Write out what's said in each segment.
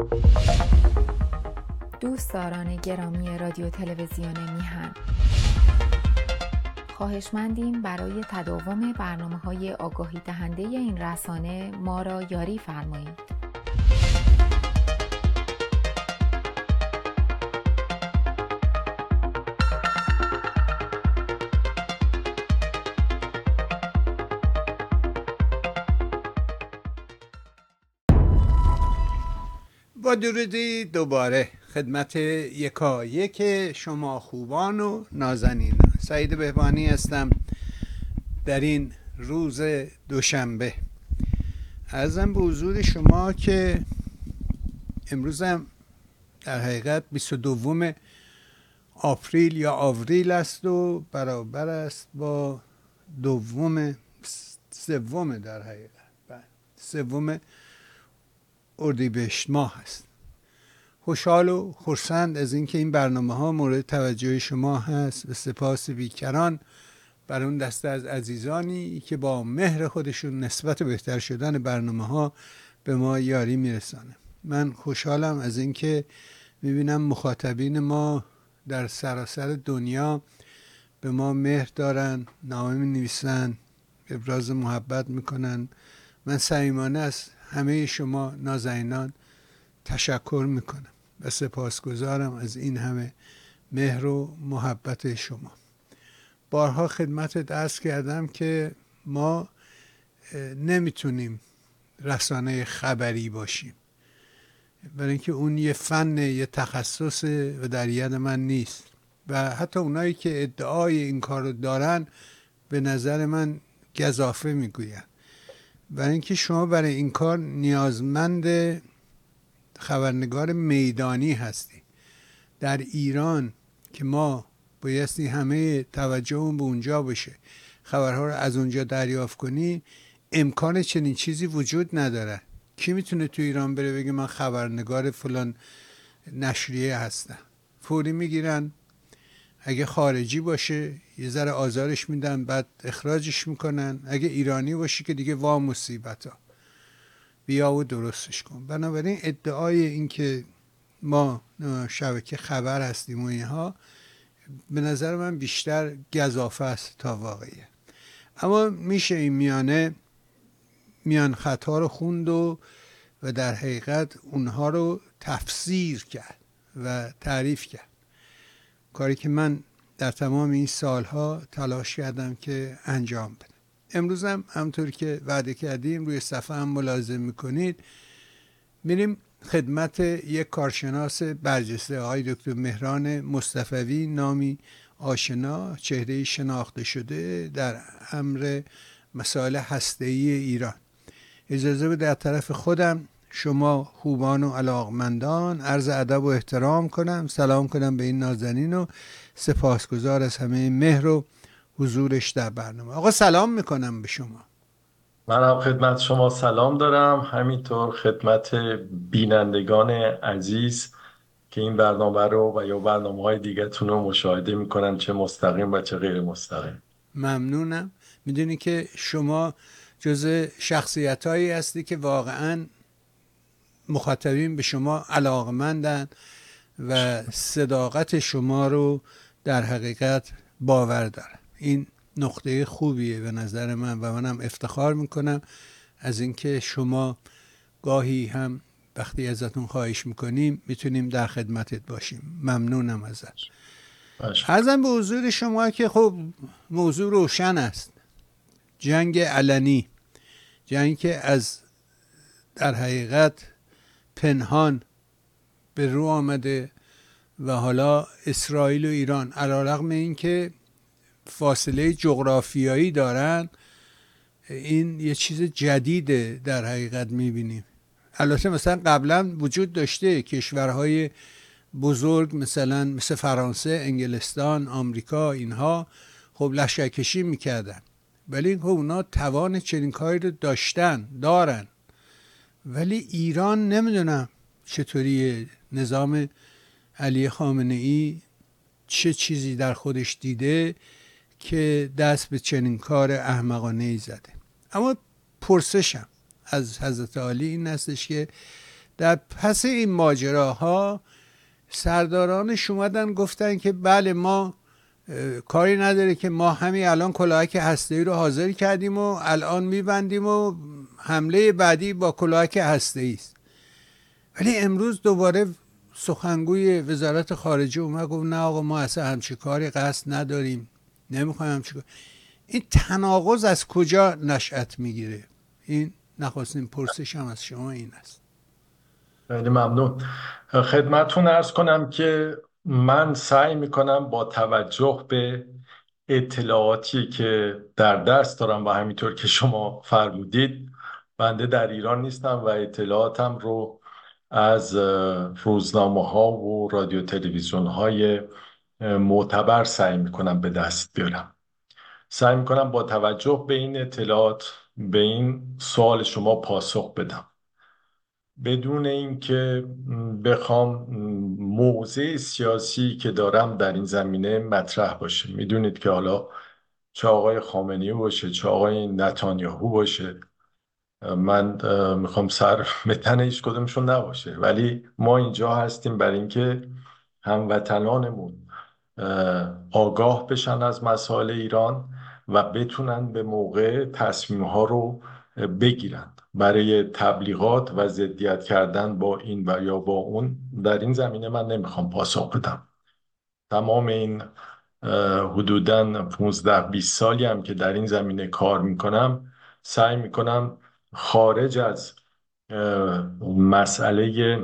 دوستداران گرامی رادیو تلویزیون میهن، خواهشمندیم برای تداوم برنامه‌های آگاهی دهنده این رسانه ما را یاری فرمایید. با درودی دوباره خدمت یکایک شما خوبان و نازنینان. سعید بهبانی هستم در این روز دوشنبه. عرضم به حضور شما که امروزم در حقیقت 22 آپریل یا آوریل است و برابر است با سوم در حقیقت سوم اردیبهشت ماه است. خوشحال و خرسند از اینکه این برنامه ها مورد توجه شما هست و سپاس بیکران بر اون دسته از عزیزانی که با مهر خودشون نسبت بهتر شدن برنامه ها به ما یاری میرسانه. من خوشحالم از اینکه میبینم مخاطبین ما در سراسر دنیا به ما مهر دارن، نامه می‌نویسن، ابراز محبت میکنن. من صمیمانه از همه شما نازنینان تشکر میکنم و سپاسگزارم از این همه مهر و محبت شما. بارها خدمتت عرض کردم که ما نمیتونیم رسانه خبری باشیم، برای اینکه اون یه فن، یه تخصص و در ید من نیست و حتی اونایی که ادعای این کار رو دارن به نظر من گزافه میگوین. برای اینکه شما برای این کار نیازمند خبرنگار میدانی هستی. در ایران که ما بایستی همه توجهمون به اونجا باشه، خبرها رو از اونجا دریافت کنی، امکان چنین چیزی وجود نداره. کی میتونه تو ایران بره بگه من خبرنگار فلان نشریه هستم؟ فوری میگیرن، اگه خارجی باشه یه ذره آزارش میدن، بعد اخراجش میکنن. اگه ایرانی باشه که دیگه وا مصیبتا، بیا و درستش کن. بنابراین ادعای این که ما شبکه خبر هستیم و اینها به نظر من بیشتر گزافه است تا واقعیه. اما میشه این میان خطا رو خوند و در حقیقت اونها رو تفسیر کرد و تعریف کرد، کاری که من در تمام این سالها تلاش کردم که انجام بدم. امروز هم همطور که وعده کردیم روی صفحه هم ملاحظه میکنید میریم خدمت یک کارشناس برجسته، آقای دکتر مهران مصطفوی، نامی آشنا، چهره شناخته شده در امر مسائل هسته‌ای ایران. اجازه بده در طرف خودم شما خوبان و علاقمندان عرض ادب و احترام کنم، سلام کنم به این نازنین و سپاسگزار از همه مهر و حضورش در برنامه. آقا سلام میکنم به شما. من هم خدمت شما سلام دارم، همینطور خدمت بینندگان عزیز که این برنامه رو و یا برنامه‌های دیگه‌تون رو مشاهده میکنن، چه مستقیم و چه غیر مستقیم. ممنونم. میدونی که شما جز شخصیتایی هستی که واقعا مخاطبین به شما علاقمندن و صداقت شما رو در حقیقت باور دارن. این نقطه خوبیه به نظر من و منم افتخار میکنم از اینکه شما گاهی هم وقتی ازتون خواهش میکنیم میتونیم در خدمتت باشیم. ممنونم ازت. عرضم به حضور شما که خب موضوع روشن است. جنگ علنی، جنگ که از در حقیقت پنهان به رو آمده و حالا اسرائیل و ایران علیرغم این که فاصله جغرافیایی دارن، این یه چیز جدیده در حقیقت میبینیم. البته مثلا قبلا وجود داشته کشورهای بزرگ مثل فرانسه، انگلستان، آمریکا، اینها خب لشکرکشی میکردن، ولی خب اونا توان چنین کاری رو دارن. ولی ایران نمیدونم چطوری نظام علی خامنه ای چه چیزی در خودش دیده که دست به چنین کار احمقانه ای زده. اما پرسشم از حضرت عالی این هستش که در پس این ماجراها سردارانش اومدن گفتن که بله ما کاری نداره که ما همین الان کلاهک هسته‌ای رو حاضر کردیم و الان میبندیم و حمله بعدی با کلاهک هسته‌ای است. ولی امروز دوباره سخنگوی وزارت خارجه اومد گفت نه آقا ما اصلا همچی کاری قصد نداریم، نمیخوایم همچی کاری. این تناقض از کجا نشأت میگیره؟ این نخواستیم پرسشم از شما این است. خیلی ممنون. خدمتتون عرض کنم که من سعی میکنم با توجه به اطلاعاتی که در دست دارم و همینطور که شما فرمودید، بنده در ایران نیستم و اطلاعاتم رو از روزنامه ها و رادیو تلویزیون های معتبر سعی میکنم به دست بیارم. سعی میکنم با توجه به این اطلاعات به این سوال شما پاسخ بدم، بدون اینکه بخوام موضع سیاسی که دارم در این زمینه مطرح باشه. میدونید که حالا چه آقای خامنه‌ای باشه چه آقای نتانیاهو باشه، من میخوام سر به تن هیچ کدومشون نباشه، ولی ما اینجا هستیم برای اینکه هموطنانمون آگاه بشن از مسائل ایران و بتونن به موقع تصمیم‌ها رو بگیرن. برای تبلیغات و ضدیت کردن با این و یا با اون در این زمینه من نمیخوام پاسخ بدم. تمام این حدوداً 15-20 سالی هم که در این زمینه کار میکنم سعی میکنم خارج از مسئله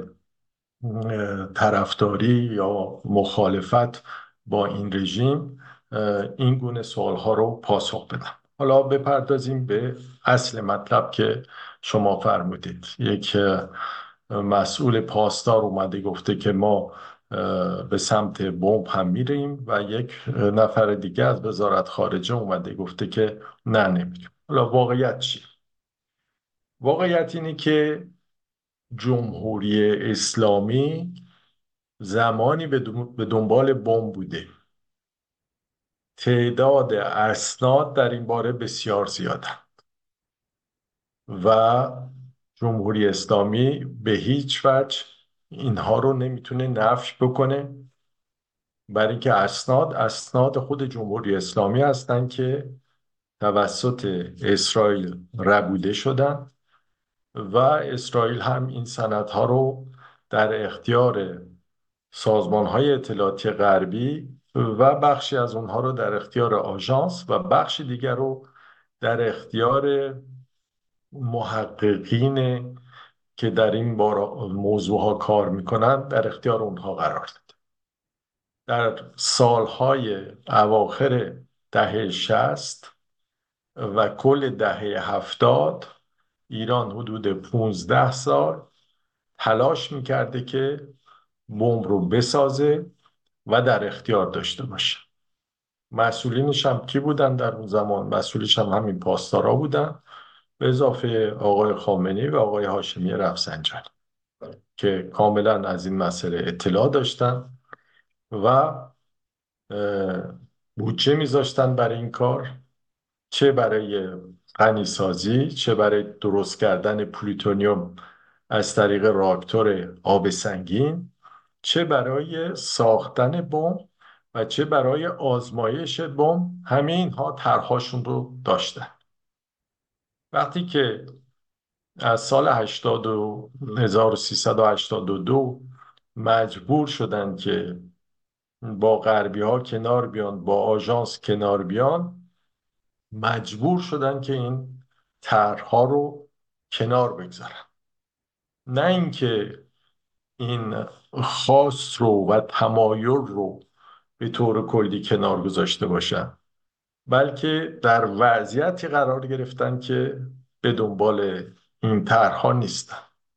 طرفداری یا مخالفت با این رژیم این گونه سوالها رو پاسخ بدم. حالا بپردازیم به اصل مطلب که شما فرمودید. یک مسئول پاسدار اومده گفته که ما به سمت بمب هم میریم و یک نفر دیگه از وزارت خارجه اومده گفته که نه نمیریم. حالا واقعیت چیه؟ واقعیت اینه که جمهوری اسلامی زمانی به دنبال بمب بوده. تعداد اسناد در این باره بسیار زیاده و جمهوری اسلامی به هیچ وجه اینها رو نمیتونه نفی بکنه، برای اینکه اسناد خود جمهوری اسلامی هستن که توسط اسرائیل ربوده شدن و اسرائیل هم این سندها رو در اختیار سازمان‌های اطلاعاتی غربی و بخشی از اونها رو در اختیار آژانس و بخشی دیگر رو در اختیار محققین که در این موضوعها کار میکنن در اختیار اونها قرار داد. در سالهای اواخر دهه 60 و کل دهه 70 ایران حدود 15 سال تلاش میکرده که بمب رو بسازه و در اختیار داشته باشه. مسئولینش هم کی بودن در اون زمان؟ مسئولش هم همین پاسدارا بودن، به اضافه آقای خامنه‌ای و آقای هاشمی رفسنجانی که کاملا از این مسئله اطلاع داشتن و بودجه میذاشتن برای این کار، چه برای غنیسازی چه برای درست کردن پلوتونیوم از طریق راکتور آب سنگین، چه برای ساختن بمب و چه برای آزمایش بمب. همه اینها طرحهاشون رو داشتن. وقتی که از سال 1382 مجبور شدن که با غربی ها کنار بیان، با آژانس کنار بیان، مجبور شدن که این طرحها رو کنار بگذارن. نه اینکه این خواست رو و تمایل رو به طور کلی کنار گذاشته باشن، بلکه در وضعیتی قرار گرفتن که به دنبال این طرحها نیستن.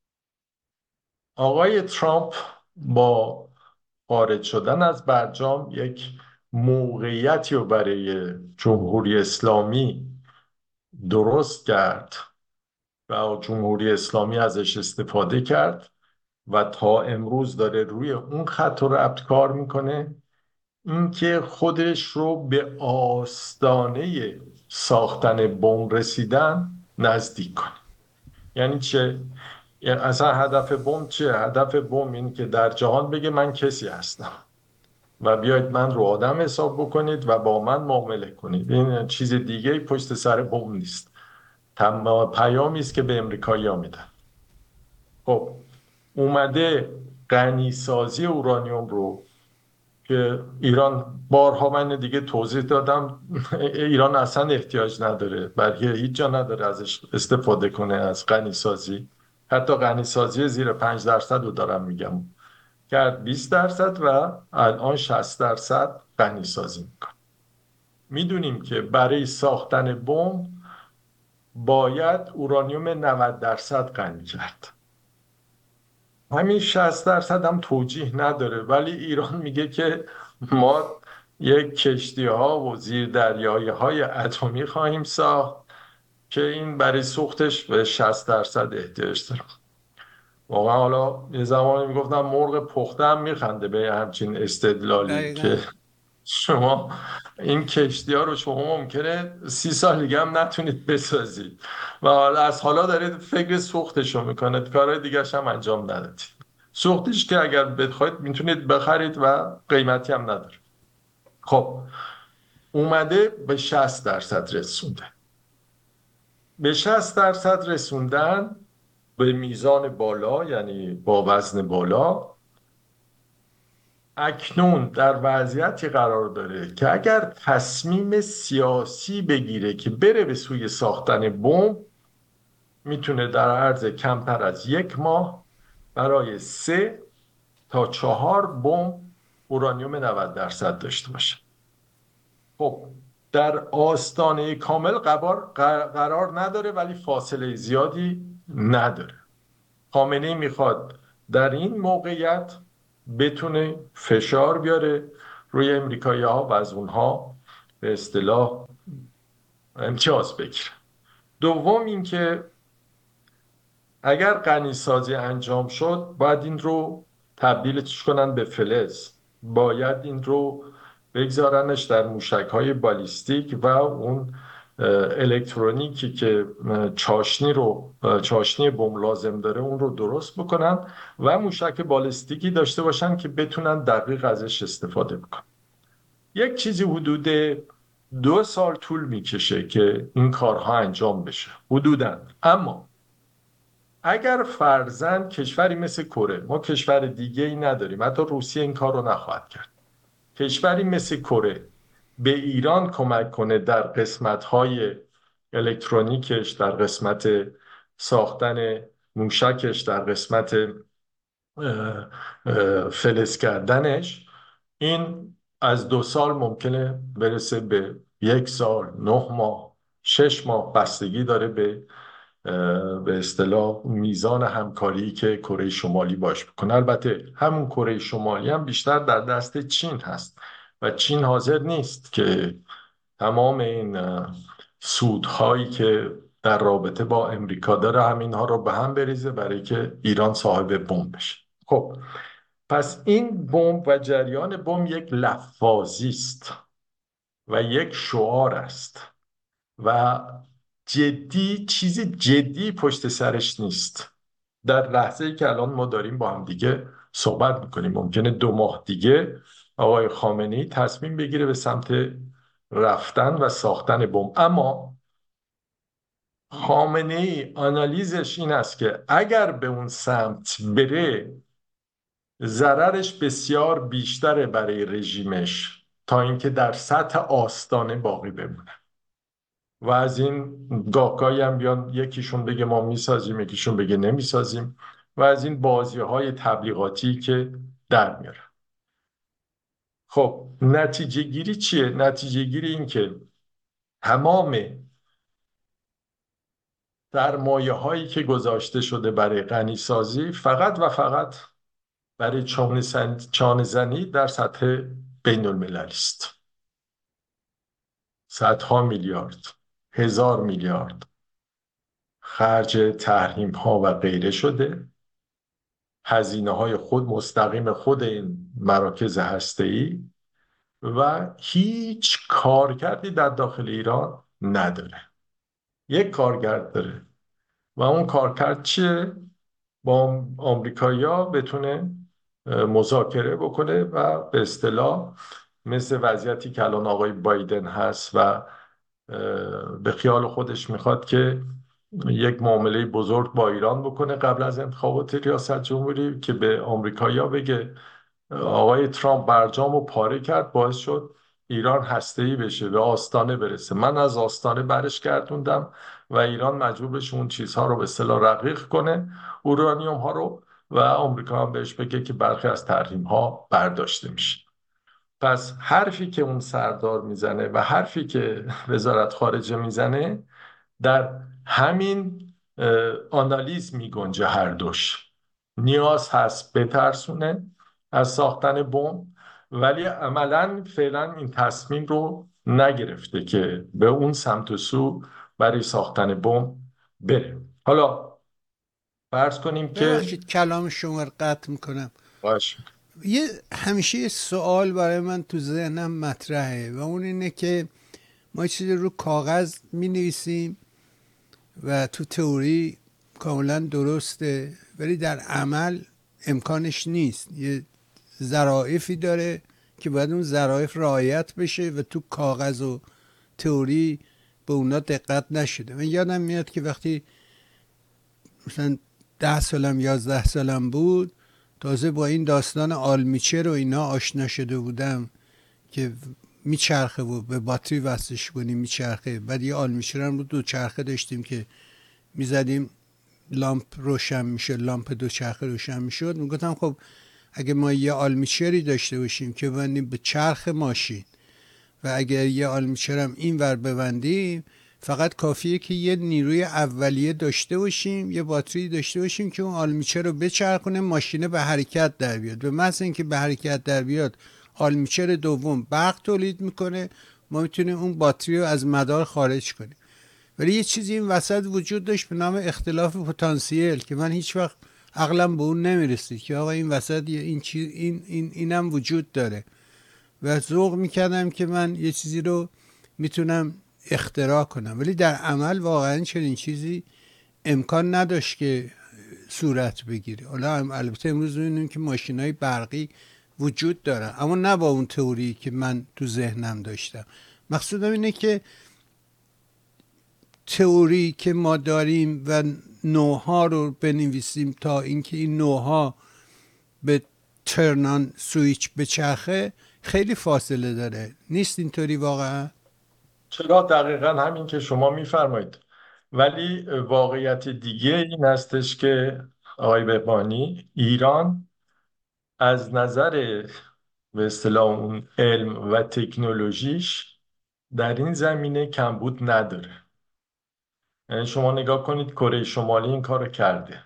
آقای ترامپ با خارج شدن از برجام یک موقعیتی رو برای جمهوری اسلامی درست کرد و جمهوری اسلامی ازش استفاده کرد و تا امروز داره روی اون خط و ربط کار میکنه، اینکه خودش رو به آستانه ساختن بمب رسیدن نزدیک کنه. یعنی چه؟ یعنی اصلا هدف بم چیه؟ هدف بم این که در جهان بگه من کسی هستم و بیاید من رو آدم حساب بکنید و با من معامله کنید. این چیز دیگه پشت سر بم نیست، پیامی است که به امریکایی‌ها میدن. خب اومده غنی سازی اورانیوم رو که ایران، بارها من دیگه توضیح دادم، ایران اصلا احتیاج نداره، برای هیچ جا نداره ازش استفاده کنه از غنی سازی. حتی غنی سازی زیر 5% رو دارم میگم، کرد 20% و الان 60% غنی سازی میکنه. میدونیم که برای ساختن بمب باید اورانیوم 90% غنی کرد. همین 60% هم توجیه نداره، ولی ایران میگه که ما یک کشتی ها و زیر دریایی های اتمی خواهیم ساخت که این برای سوختش به 60% احتیاج داره. واقعا حالا یه زمانی میگفتم مرغ پخته هم میخنده به همچین استدلالی که دقیقا. شما این کشتی ها رو شما ممکنه 30 سال دیگه هم نتونید بسازید و حالا از حالا دارید فکر سوختش رو میکنید، کارهای دیگه هم انجام ندادید. سوختش که اگر بخواید میتونید بخرید و قیمتی هم نداره. خب اومده به 60% رسونده. به 60% رسوندن به میزان بالا، یعنی با وزن بالا. اکنون در وضعیتی قرار داره که اگر تصمیم سیاسی بگیره که بره به سوی ساختن بمب، میتونه در عرض کمتر از 1 ماه برای 3 تا 4 بمب اورانیوم 90% داشته باشه. خب در آستانه کامل قرار نداره، ولی فاصله زیادی نداره. خامنه‌ای میخواد در این موقعیت بتونه فشار بیاره روی امریکایی‌ها و از اونها به اصطلاح امتیاز بگیره. دوم اینکه اگر غنی سازی انجام شد باید این رو تبدیلش کنن به فلز، باید این رو بگذارنش در موشک‌های بالیستیک و اون الکترونیکی که چاشنی بمب لازم داره اون رو درست بکنن و موشک بالستیکی داشته باشن که بتونن دقیق ازش استفاده بکنن. یک چیزی حدود 2 سال طول میکشه که این کارها انجام بشه حدوداً. اما اگر فرضاً کشوری مثل کره، ما کشور دیگه ای نداریم، حتی روسیه این کار رو نخواهد کرد، کشوری مثل کره به ایران کمک کنه در قسمت‌های الکترونیکش، در قسمت ساختن موشکش، در قسمت فلز کردنش، این از 2 سال ممکنه برسه به 1 سال، 9 ماه، 6 ماه، بستگی داره به اصطلاح میزان همکاری که کره شمالی باش بکنه. البته همون کره شمالی هم بیشتر در دست چین هست و چین حاضر نیست که تمام این سودهایی که در رابطه با امریکا داره همینها رو به هم بریزه برای که ایران صاحب بمب بشه. خب پس این بمب و جریان بمب یک لفاظی است و یک شعار است و چیز جدی پشت سرش نیست. در لحظه‌ای که الان ما داریم با هم دیگه صحبت میکنیم ممکنه 2 ماه دیگه آقای خامنه‌ای تصمیم بگیره به سمت رفتن و ساختن بمب. اما خامنه‌ای آنالیزش این است که اگر به اون سمت بره ضررش بسیار بیشتره برای رژیمش تا اینکه در سطح آستانه باقی بمونه. و از این گاهگاهی هم بیان یکیشون بگه ما میسازیم، یکیشون بگه نمیسازیم و از این بازی های تبلیغاتی که در میاره. خب نتیجه گیری چیه؟ نتیجه گیری این که تمام سرمایه هایی که گذاشته شده برای غنی سازی فقط و فقط برای چانه زنی در سطح بین المللی است. صدها میلیارد، 1000 میلیارد خرج تحریم ها و غیره شده. هزینه های خود مستقیم خود این مراکز هسته‌ای و هیچ کارکردی در داخل ایران نداره. یک کارکرد داره و اون کارکرد چیه؟ با آمریکایی‌ها بتونه مذاکره بکنه و به اصطلاح مثل وضعیتی که الان آقای بایدن هست و به خیال خودش میخواد که یک معامله بزرگ با ایران بکنه قبل از انتخابات ریاست جمهوری، که به آمریکایی‌ها بگه آقای ترامپ برجام رو پاره کرد، باعث شد ایران هسته‌ای بشه، به آستانه برسه. من از آستانه برش گردوندم و ایران مجبور بشه اون چیزها رو به اصطلاح رقیق کنه، اورانیوم ها رو، و آمریکا هم بهش بگه که برخی از تحریم ها برداشته میشه. پس حرفی که اون سردار میزنه و حرفی که وزارت خارجه میزنه در همین آنالیز میگنجه. هر دوش نیاز هست بترسونه از ساختن بمب، ولی عملا فعلا این تصمیم رو نگرفته که به اون سمت و سو برای ساختن بمب بره. حالا فرض کنیم که ببخشید کلام شما رو قطع میکنم. باش. همیشه یه سوال برای من تو ذهنم مطرحه و اون اینه که ما چیزی رو کاغذ می نویسیم و تو تئوری کاملا درسته، ولی در عمل امکانش نیست. یه ظرافی داره که باید اون ظرایف رعایت بشه و تو کاغذ و تئوری به اونا دقت نشده. من یادم میاد که وقتی مثلا 10 سالم 11 سالم بود، تازه با این داستان آلمیچه رو اینا آشنا شده بودم که میچرخه و به باتری وصلش کنیم میچرخه. بعد یه آلمیچه رو دو چرخه داشتیم که میزدیم لامپ روشن میشه، لامپ دو چرخه روشن میشد. میگفتم خب اگه ما یه آلمیچری داشته باشیم که ببندیم به چرخ ماشین و اگر یه آلمیچر هم این ور ببندیم، فقط کافیه که یه نیروی اولیه داشته باشیم، یه باتری داشته باشیم که اون آلمیچر رو بچرخونه، ماشینه به حرکت در بیاد. به محض اینکه به حرکت در بیاد، آلمیچر دوم برق تولید میکنه، ما میتونیم اون باتری رو از مدار خارج کنیم. ولی یه چیزی این وسط وجود داشت به نام اختلاف پتانسیل که من هیچ وقت عقلم به اون نمیرسید که آقا این وسط این چیز اینم وجود داره و ذوق میکردم که من یه چیزی رو میتونم اختراع کنم، ولی در عمل واقعا چنین چیزی امکان نداشت که صورت بگیره. حالا البته امروز میبینیم که ماشینای برقی وجود دارن، اما نه با اون تئوری که من تو ذهنم داشتم. مقصودم اینه که تئوری که ما داریم و نوها رو بنویسیم تا اینکه این نوها به ترنان سویچ بچرخه خیلی فاصله داره. نیست اینطوری واقعا؟ چرا، دقیقا همین که شما میفرمایید. ولی واقعیت دیگه این هستش که آقای بهبانی، ایران از نظر به اصطلاح اون علم و تکنولوژیش در این زمینه کمبود نداره. یعنی شما نگاه کنید، کره شمالی این کارو کرده.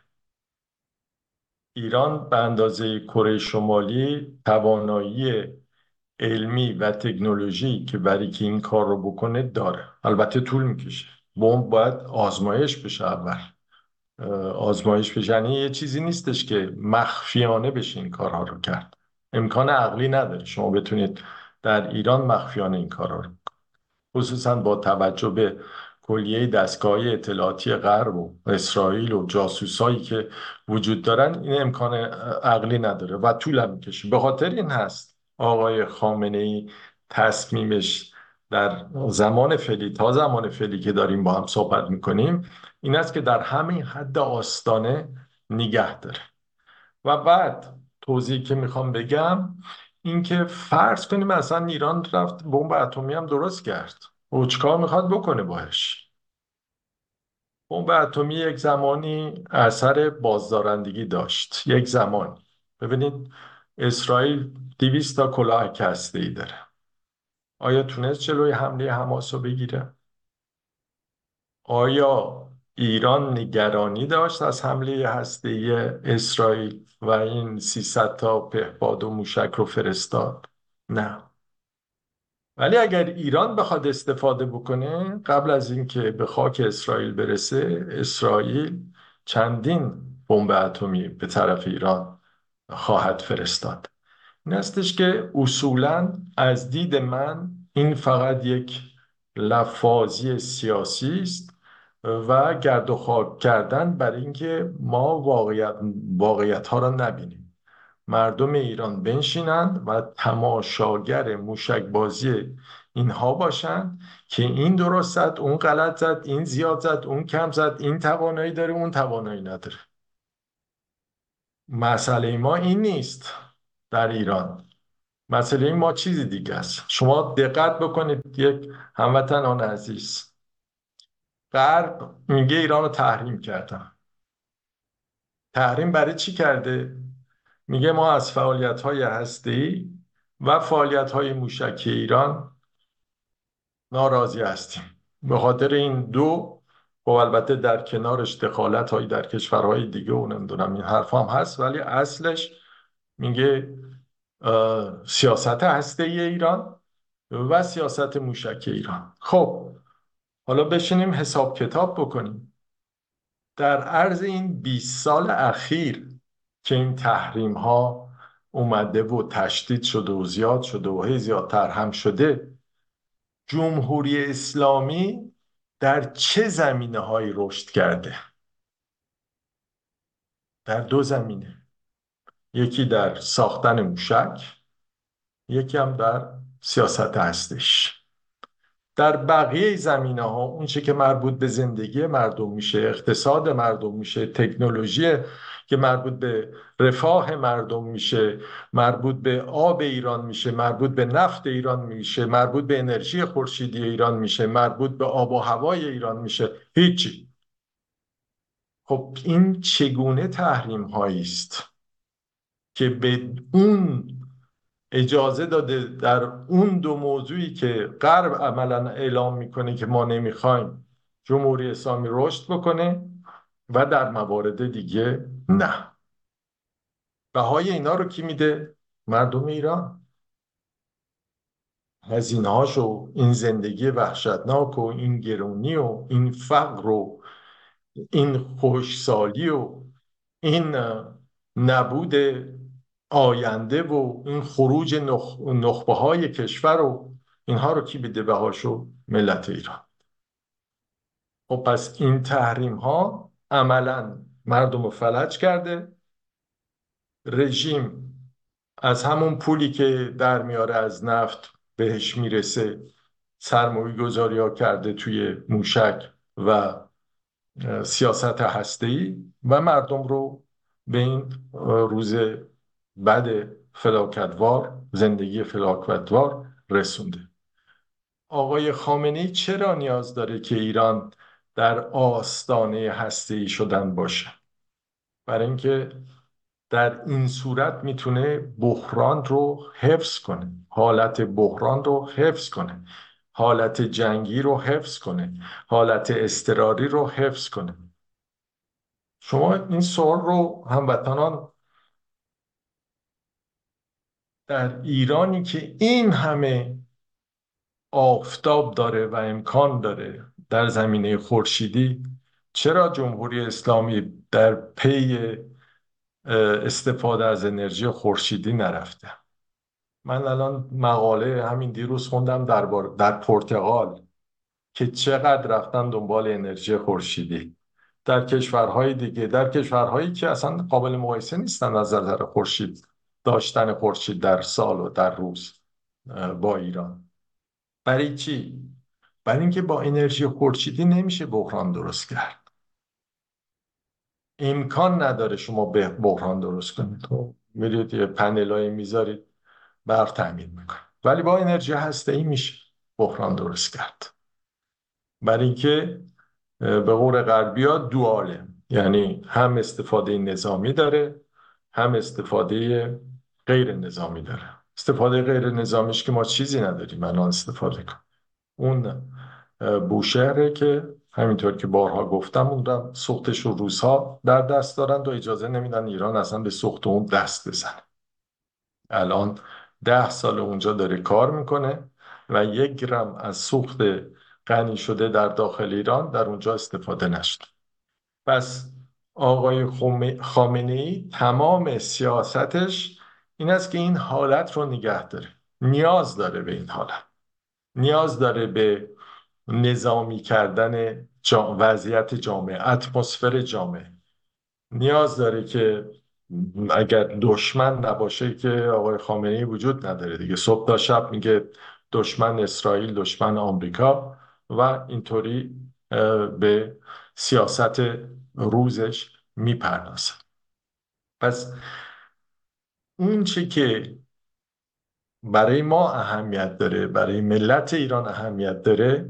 ایران به اندازه کره شمالی توانایی علمی و تکنولوژی که برای که این کار رو بکنه داره. البته طول میکشه، بمب باید آزمایش بشه اول. آزمایش بشه یعنی یه چیزی نیستش که مخفیانه بشه این کارها رو کرد. امکان عقلی نداره شما بتونید در ایران مخفیانه این کارها رو، خصوصا با توجه به کلیه دستگاه اطلاعاتی غرب و اسرائیل و جاسوسایی که وجود دارن، این امکان عقلی نداره و طول هم میکشه. به خاطر این هست آقای خامنه ای تصمیمش در زمان فعلی، تا زمان فعلی که داریم با هم صحبت میکنیم، این است که در همین حد آستانه نگه داره. و بعد توضیحی که میخوام بگم این که فرض کنیم اصلا ایران رفت بمب اتمی هم درست کرد، او چیکار میخواد بکنه باش؟ بمب اتمی یک زمانی اثر بازدارندگی داشت، یک زمانی. ببینید اسرائیل 200 تا کلاهک هسته‌ای داره. آیا تونست جلوی حمله حماس رو بگیره؟ آیا ایران نگرانی داشت از حمله هسته‌ای اسرائیل و این 300 تا پهپاد و موشک رو فرستاد؟ نه. ولی اگر ایران بخواد استفاده بکنه، قبل از اینکه به خاک اسرائیل برسه، اسرائیل چندین بمب اتمی به طرف ایران خواهد فرستاد. این هستش که اصولاً از دید من این فقط یک لفاظی سیاسی است و گرد و خاک کردن برای اینکه ما واقعیت ها را نبینیم. مردم ایران بنشینند و تماشاگر موشک بازی اینها باشند که این درست زد، اون غلط زد، این زیاد زد، اون کم زد، این توانایی داره، اون توانایی نداره. مسئله ما این نیست در ایران. مسئله ما چیزی دیگه است. شما دقت بکنید، یک هموطنان عزیز، غرب میگه ایران رو تحریم کردن. تحریم برای چی کرده؟ میگه ما از فعالیت‌های هسته‌ای و فعالیت‌های موشکی ایران ناراضی هستیم. به خاطر این دو، و البته در کنارش دخالت‌هایی در کشورهای دیگه و نمیدونم این حرف هم هست، ولی اصلش میگه سیاست هسته‌ای ایران و سیاست موشکی ایران. خب حالا بشینیم حساب کتاب بکنیم. در عرض این 20 سال اخیر که این تحریم ها اومده و تشدید شده و زیاد شده و هی زیادتر هم شده، جمهوری اسلامی در چه زمینه هایی رشد کرده؟ در دو زمینه، یکی در ساختن موشک، یکی هم در سیاست هستش. در بقیه زمینه ها اون چه که مربوط به زندگی مردم میشه، اقتصاد مردم میشه، تکنولوژی که مربوط به رفاه مردم میشه، مربوط به آب ایران میشه، مربوط به نفت ایران میشه، مربوط به انرژی خورشیدی ایران میشه، مربوط به آب و هوای ایران میشه، هیچی. خب این چگونه تحریم هایی است که به اون اجازه داده در اون دو موضوعی که غرب عملا اعلام میکنه که ما نمیخوایم جمهوری اسلامی رشد بکنه و در موارد دیگه نه. بهای اینا رو کی میده؟ مردم ایران. هزینه هاشو، این زندگی وحشتناک و این گرونی و این فقر و این خشکسالی و این نبود آینده و این خروج نخبه های کشور و اینها رو کی بده بهاشو؟ ملت ایران. خب پس این تحریم ها عملا مردم رو فلج کرده. رژیم از همون پولی که در میاره از نفت بهش میرسه سرمایه گذاری ها کرده توی موشک و سیاست هسته‌ای و مردم رو به این روز بد فلاکتوار، زندگی فلاکتوار رسونده. آقای خامنه‌ای چرا نیاز داره که ایران در آستانه هسته‌ای شدن باشه؟ برای اینکه در این صورت میتونه بحران رو حفظ کنه، حالت بحران رو حفظ کنه، حالت جنگی رو حفظ کنه، حالت اضطراری رو حفظ کنه. شما این سوال رو هموطنان در ایرانی که این همه آفتاب داره و امکان داره در زمینه خورشیدی، چرا جمهوری اسلامی در پی استفاده از انرژی خورشیدی نرفته؟ من الان مقاله همین دیروز خوندم در پرتغال که چقدر رفتن دنبال انرژی خورشیدی. در کشورهای دیگه، در کشورهایی که اصلا قابل مقایسه نیستن از نظر خورشید، داشتن خورشید در سال و در روز با ایران. برای چی؟ برای اینکه با انرژی خورشیدی نمیشه بحران درست کرد. امکان نداره شما به بحران درست کنید. تو میرید یه پنلای میذارید، برق تامین میکنه. ولی با انرژی هسته‌ای میشه بحران درست کرد. برای اینکه به قول غربی‌ها دواله، یعنی هم استفاده نظامی داره هم استفاده غیر نظامی داره. استفاده غیر نظامیش که ما چیزی نداریم الان استفاده کنیم. اون بوشهره که همینطور که بارها گفتم اون سوختش رو روس‌ها در دست دارند و اجازه نمیدن ایران اصلا به سوخت اون دست بزنه. الان 10 سال اونجا داره کار میکنه و 1 گرم از سوخت غنی شده در داخل ایران در اونجا استفاده نشد. پس آقای خامنه‌ای تمام سیاستش این است که این حالت رو نگه داره. نیاز داره به این حالت، نیاز داره به نظامی کردن وضعیت جامعه، اتمسفر جامعه نیاز داره که اگر دشمن نباشه که آقای خامنه‌ای وجود نداره دیگه. صبح تا شب میگه دشمن اسرائیل، دشمن آمریکا و اینطوری به سیاست روزش میپردازه. پس اون چی که برای ما اهمیت داره، برای ملت ایران اهمیت داره،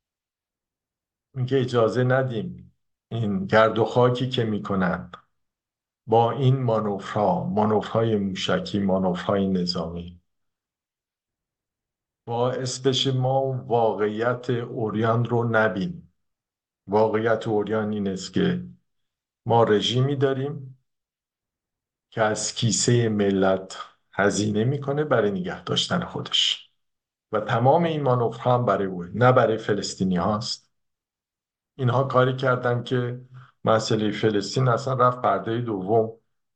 اینکه اجازه ندیم این گرد و خاکی که میکنن با این مانورها، مانورهای موشکی، مانورهای نظامی، باعث بشه ما واقعیت عریان رو نبینیم. واقعیت عریان این است که ما رژیمی داریم که از کیسه ملت هزینه میکنه برای نگه داشتن خودش و تمام این مانورها هم برای اوه، نه برای فلسطینی هاست. اینها کاری کردن که مسئله فلسطین اصلا رفت پرده دوم.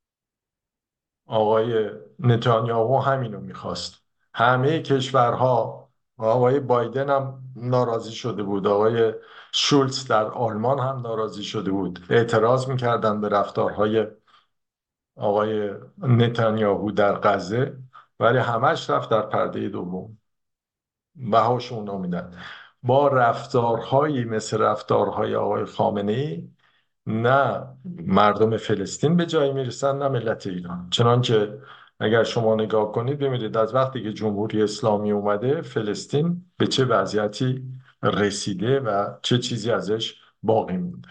آقای نتانیاهو همینو میخواست. همه کشورها، آقای بایدن هم ناراضی شده بود، آقای شولتز در آلمان هم ناراضی شده بود، اعتراض میکردن به رفتارهای آقای نتانیاهو در غزه، ولی همش رفت در پرده دوم. بهاش اونا میدن. با رفتارهایی مثل رفتارهای آقای خامنه‌ای نه مردم فلسطین به جایی میرسن نه ملت ایران. چنانچه اگر شما نگاه کنید ببینید از وقتی که جمهوری اسلامی اومده فلسطین به چه وضعیتی رسیده و چه چیزی ازش باقی مونده.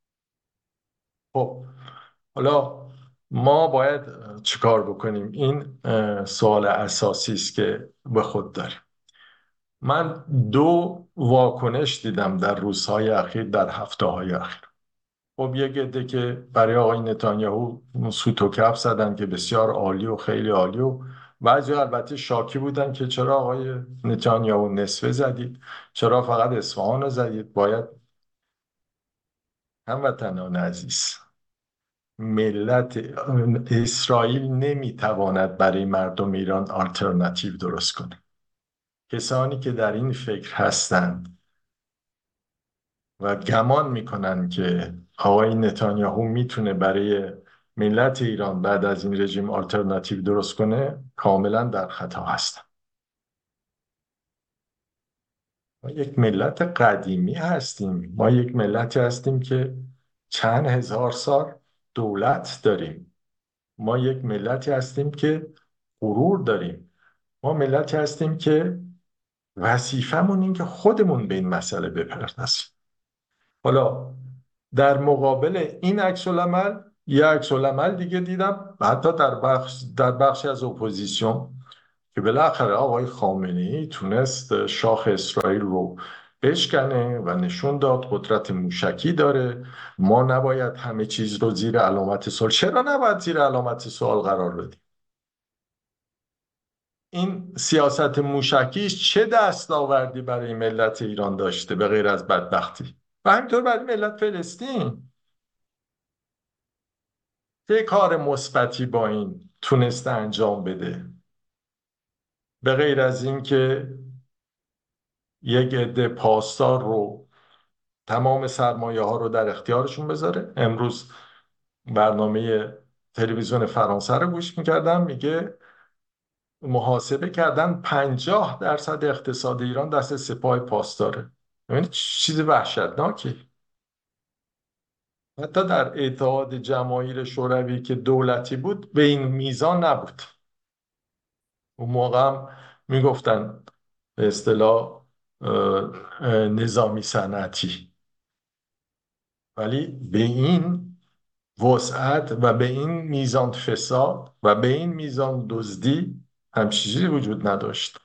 خب حالا ما باید چیکار بکنیم؟ این سوال اساسی است که به خود داریم. من دو واکنش دیدم در روزهای اخیر، در هفته‌های اخیر. خب یه عده که برای آقای نتانیاهو سوت و کف زدن که بسیار عالی و خیلی عالی، و بعضی البته شاکی بودن که چرا آقای نتانیاهو نصفه زدید، چرا فقط اصفهان رو زدید. باید هموطنان عزیز، ملت اسرائیل نمیتواند برای مردم ایران آلترناتیو درست کنه. کسانی که در این فکر هستند و گمان میکنن که آقای نتانیاهو میتونه برای ملت ایران بعد از این رژیم آلترناتیو درست کنه، کاملا در خطا هستن. ما یک ملت قدیمی هستیم، ما یک ملتی هستیم که چند هزار سال دولت داریم، ما یک ملتی هستیم که غرور داریم، ما ملتی هستیم که وظیفمون این که خودمون به این مسئله بپردازیم. حالا در مقابل این عکس العمل یه عکس العمل دیگه دیدم، حتی در بخشی از اپوزیسیون، که بالاخره آقای خامنه‌ای تونست شاخ اسرائیل رو بشکنه و نشون داد قدرت موشکی داره. ما نباید همه چیز رو زیر علامت سوال. چرا نباید زیر علامت سوال قرار بدیم؟ این سیاست موشکیش چه دستاوردی برای ملت ایران داشته به غیر از بدبختی؟ و همینطور برای ملت فلسطین چه کار مثبتی با این تونسته انجام بده به غیر از این که یک عده پاسدار رو، تمام سرمایه ها رو در اختیارشون بذاره. امروز برنامه تلویزیون فرانسه رو گوش میکردم، میگه محاسبه کردن 50% اقتصاد ایران دست سپاه پاسداره. یعنی چیز وحشتناکی. حتی در اتحاد جماهیر شوروی که دولتی بود به این میزان نبود. اون موقع هم میگفتن به اصطلاح نظامی صنعتی، ولی به این وسعت و به این میزان فساد و به این میزان دزدی همچین چیزی وجود نداشت.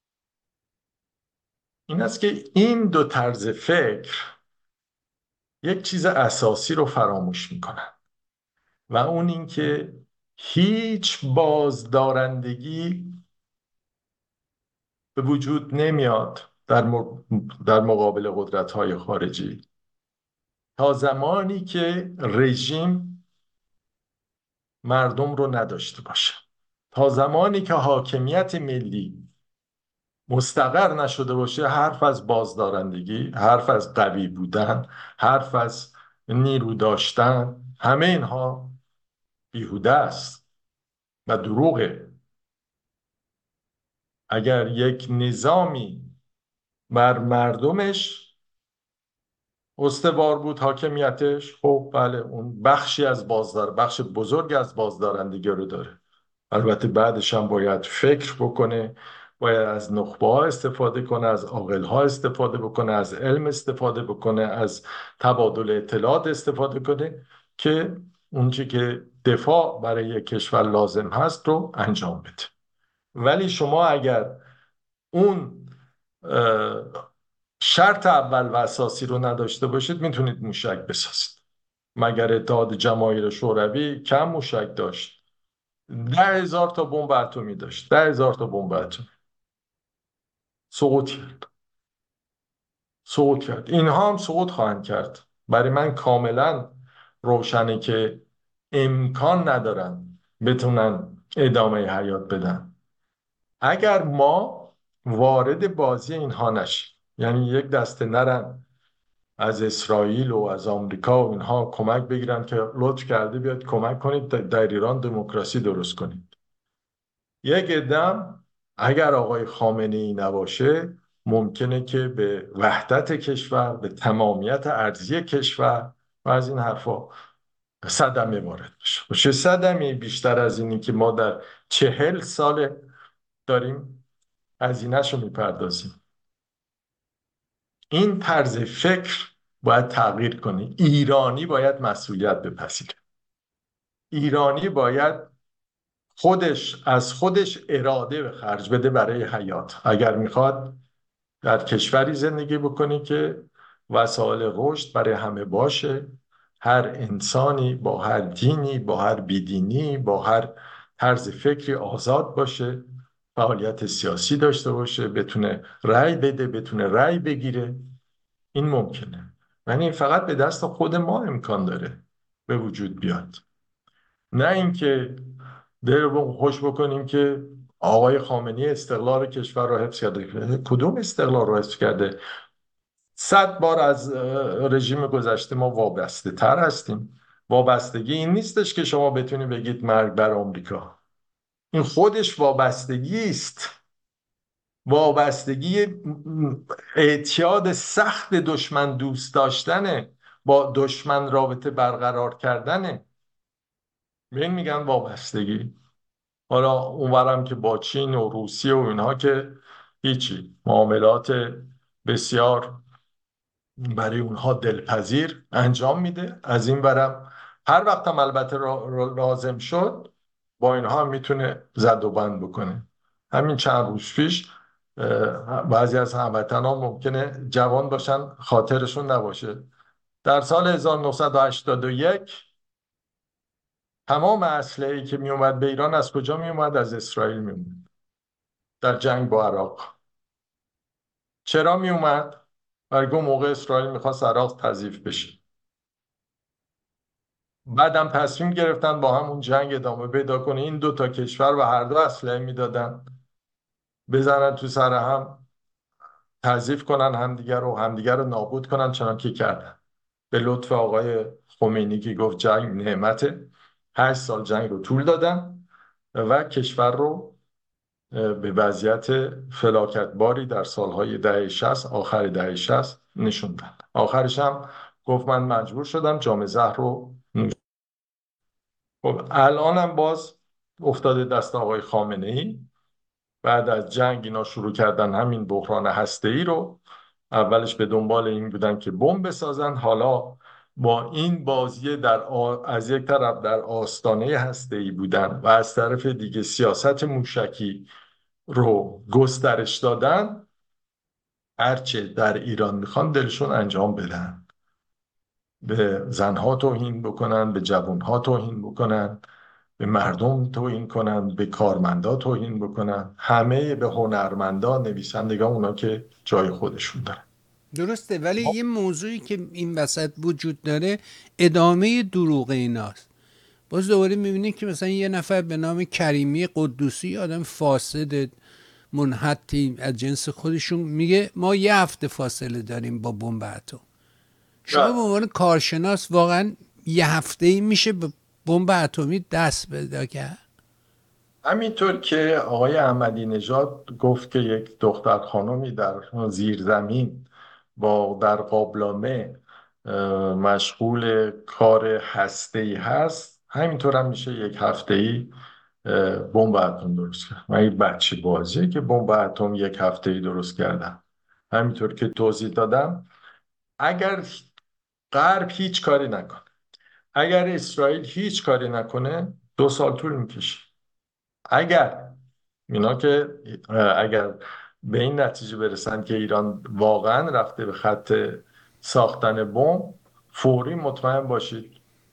این است که این دو طرز فکر یک چیز اساسی رو فراموش میکنن و اون این که هیچ بازدارندگی به وجود نمیاد در مقابل قدرت‌های خارجی تا زمانی که رژیم مردم رو نداشته باشه، تا زمانی که حاکمیت ملی مستقر نشده باشه، حرف از بازدارندگی، حرف از قوی بودن، حرف از نیرو داشتن، همه اینها بیهوده است و دروغه. اگر یک نظامی بر مردمش استوار بود، حاکمیتش، خب بله، اون بخش بزرگ از بازدارندگی رو داره. البته بعدش هم باید فکر بکنه، باید از نخبه ها استفاده کنه، از عاقل ها استفاده بکنه، از علم استفاده بکنه، از تبادل اطلاعات استفاده کنه که اونچه که دفاع برای یک کشور لازم هست رو انجام بده. ولی شما اگر اون شرط اول و اساسی رو نداشته باشید، میتونید موشک بسازید. مگر اتحاد جماهیر شوروی کم موشک داشت؟ 10,000 تا بمب اتمی داشت. 10,000 تا بمب اتمی سقوط کرد. اینها هم سقوط خواهند کرد. برای من کاملا روشنه که امکان ندارن بتونن ادامه حیات بدن. اگر ما وارد بازی اینها نشیم، یعنی یک دسته نرن از اسرائیل و از آمریکا و اینها کمک بگیرن که لطف کرده بیاد کمک کنید در ایران دموکراسی درست کنید. یک قدم اگر آقای خامنه ای نباشه، ممکنه که به وحدت کشور، به تمامیت ارضی کشور و از این حرفا صدمه وارد بشه. صدمه بیشتر از اینی که ما در 40 سال داریم هزینه‌شو میپردازیم. این طرز فکر باید تغییر کنه. ایرانی باید مسئولیت بپذیره. ایرانی باید از خودش اراده به خرج بده برای حیات. اگر میخواد در کشوری زندگی بکنی که وسایل رشد برای همه باشه، هر انسانی با هر دینی، با هر بیدینی، با هر طرز فکری آزاد باشه، فعالیت سیاسی داشته باشه، بتونه رأی بده، بتونه رأی بگیره، این ممکنه. یعنی فقط به دست خود ما امکان داره به وجود بیاد. نه اینکه دل خوش بکنیم که آقای خامنه‌ای استقلال کشور رو حفظ کرده. کدوم استقلال رو حفظ کرده؟ 100 بار از رژیم گذشته ما وابسته تر هستیم. وابستگی این نیستش که شما بتونی بگید مرگ بر آمریکا. این خودش وابستگی است. وابستگی اعتیاد سخت دشمن دوست داشتنه، با دشمن رابطه برقرار کردنه. به این میگن وابستگی. حالا اونورم که با چین و روسیه و اینها که هیچی، معاملات بسیار برای اونها دلپذیر انجام میده. از این برم هر وقت هم البته لازم شد با اینها هم میتونه زد و بند بکنه. همین چند روز پیش بعضی از هموطنان ممکنه جوان باشن خاطرشون نباشه، در سال 1981 تمام اسلحه‌ای که میومد به ایران از کجا میومد؟ از اسرائیل میومد در جنگ با عراق. چرا میومد؟ برای اون موقع اسرائیل میخواست عراق تضعیف بشه. بعدم تصمیم گرفتن با همون جنگ ادامه پیدا کنه. این دو تا کشور و هر دو اسلحه میدادن، بزنن تو سر هم، تضعیف کنن همدیگر رو نابود کنن، چنان که کردن. به لطف آقای خمینی که گفت جنگ نعمته، 8 سال جنگ رو طول دادن و کشور رو به وضعیت فلاکتباری در سالهای دهه 60، آخر دهه 60 نشوندن. آخرش هم گفت من مجبور شدم جام زهر رو. خب الان هم باز افتاده دست آقای خامنه ای. بعد از جنگ اینا شروع کردن همین بحران هسته‌ای رو. اولش به دنبال این بودن که بمب بسازن، حالا با این بازی از یک طرف در آستانه هسته‌ای بودن و از طرف دیگه سیاست موشکی رو گسترش دادن. هرچه در ایران میخوان دلشون انجام بدن، به زنها توهین بکنن، به جوانها توهین بکنن، به مردم توهین کنن، به کارمندا توهین بکنن، همه به هنرمندا، نویسندگان، اونا که جای خودشون دارن. درسته، ولی یه موضوعی که این وسط وجود داره ادامه دروغ ایناست. باز دوباره میبینید که مثلا یه نفر به نام کریمی قدوسی، آدم فاسد منحطی از جنس خودشون، میگه ما یه هفته فاصله داریم با بمب اتم. شما به عنوان کارشناس واقعا یه هفته‌ای میشه به بمب اتمی دست پیدا کرد؟ همینطور که آقای احمدی نژاد گفت که یک دختر خانمی در زیرزمین با در قابلمه مشغول کار هسته‌ای هست، همینطور هم میشه یک هفته‌ای بمب اتم درست کرد. من این بچه بازیه که بمب اتم یک هفته‌ای درست کردن. همینطور که توضیح دادم، اگر غرب هیچ کاری نکنه، اگر اسرائیل هیچ کاری نکنه، 2 سال طول میکشه. اگر اینا که اگر به این نتیجه برسن که ایران واقعا رفته به خط ساختن بمب، فوری مطمئن باشید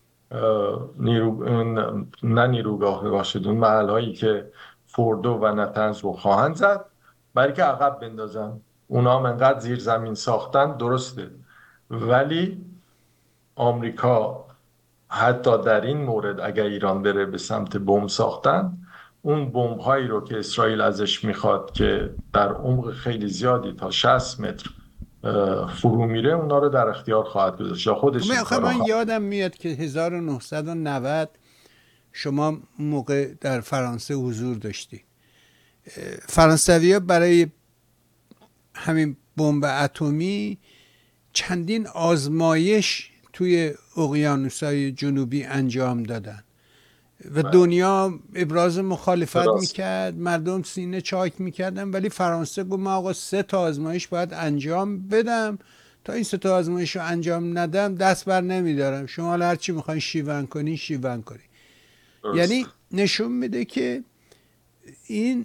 نه نیروگاه باشید، اون محل هایی که فوردو و نتنز رو خواهند زد، برای که عقب بندازن. اونا هم انقدر زیر زمین ساختن، درسته، ولی آمریکا حتی در این مورد اگر ایران بره به سمت بمب ساختن، اون بمب هایی رو که اسرائیل ازش میخواد که در عمق خیلی زیادی تا 60 متر فرو میره، اونا رو در اختیار خواهد گذاشت یا خودش این کارو من خواهد. یادم میاد که 1990 شما موقع در فرانسه حضور داشتی. فرانسوی‌ها برای همین بمب اتمی چندین آزمایش توی اقیانوس‌های جنوبی انجام دادن و دنیا ابراز مخالفت میکرد، مردم سینه چاک میکردن، ولی فرانسه گفت من آقا 3 تا آزمایش باید انجام بدم، تا این 3 تا آزمایش رو انجام ندم دست بر نمیدارم، شما حالا هر چی میخواین شیون کنی شیون کنی. یعنی نشون میده که این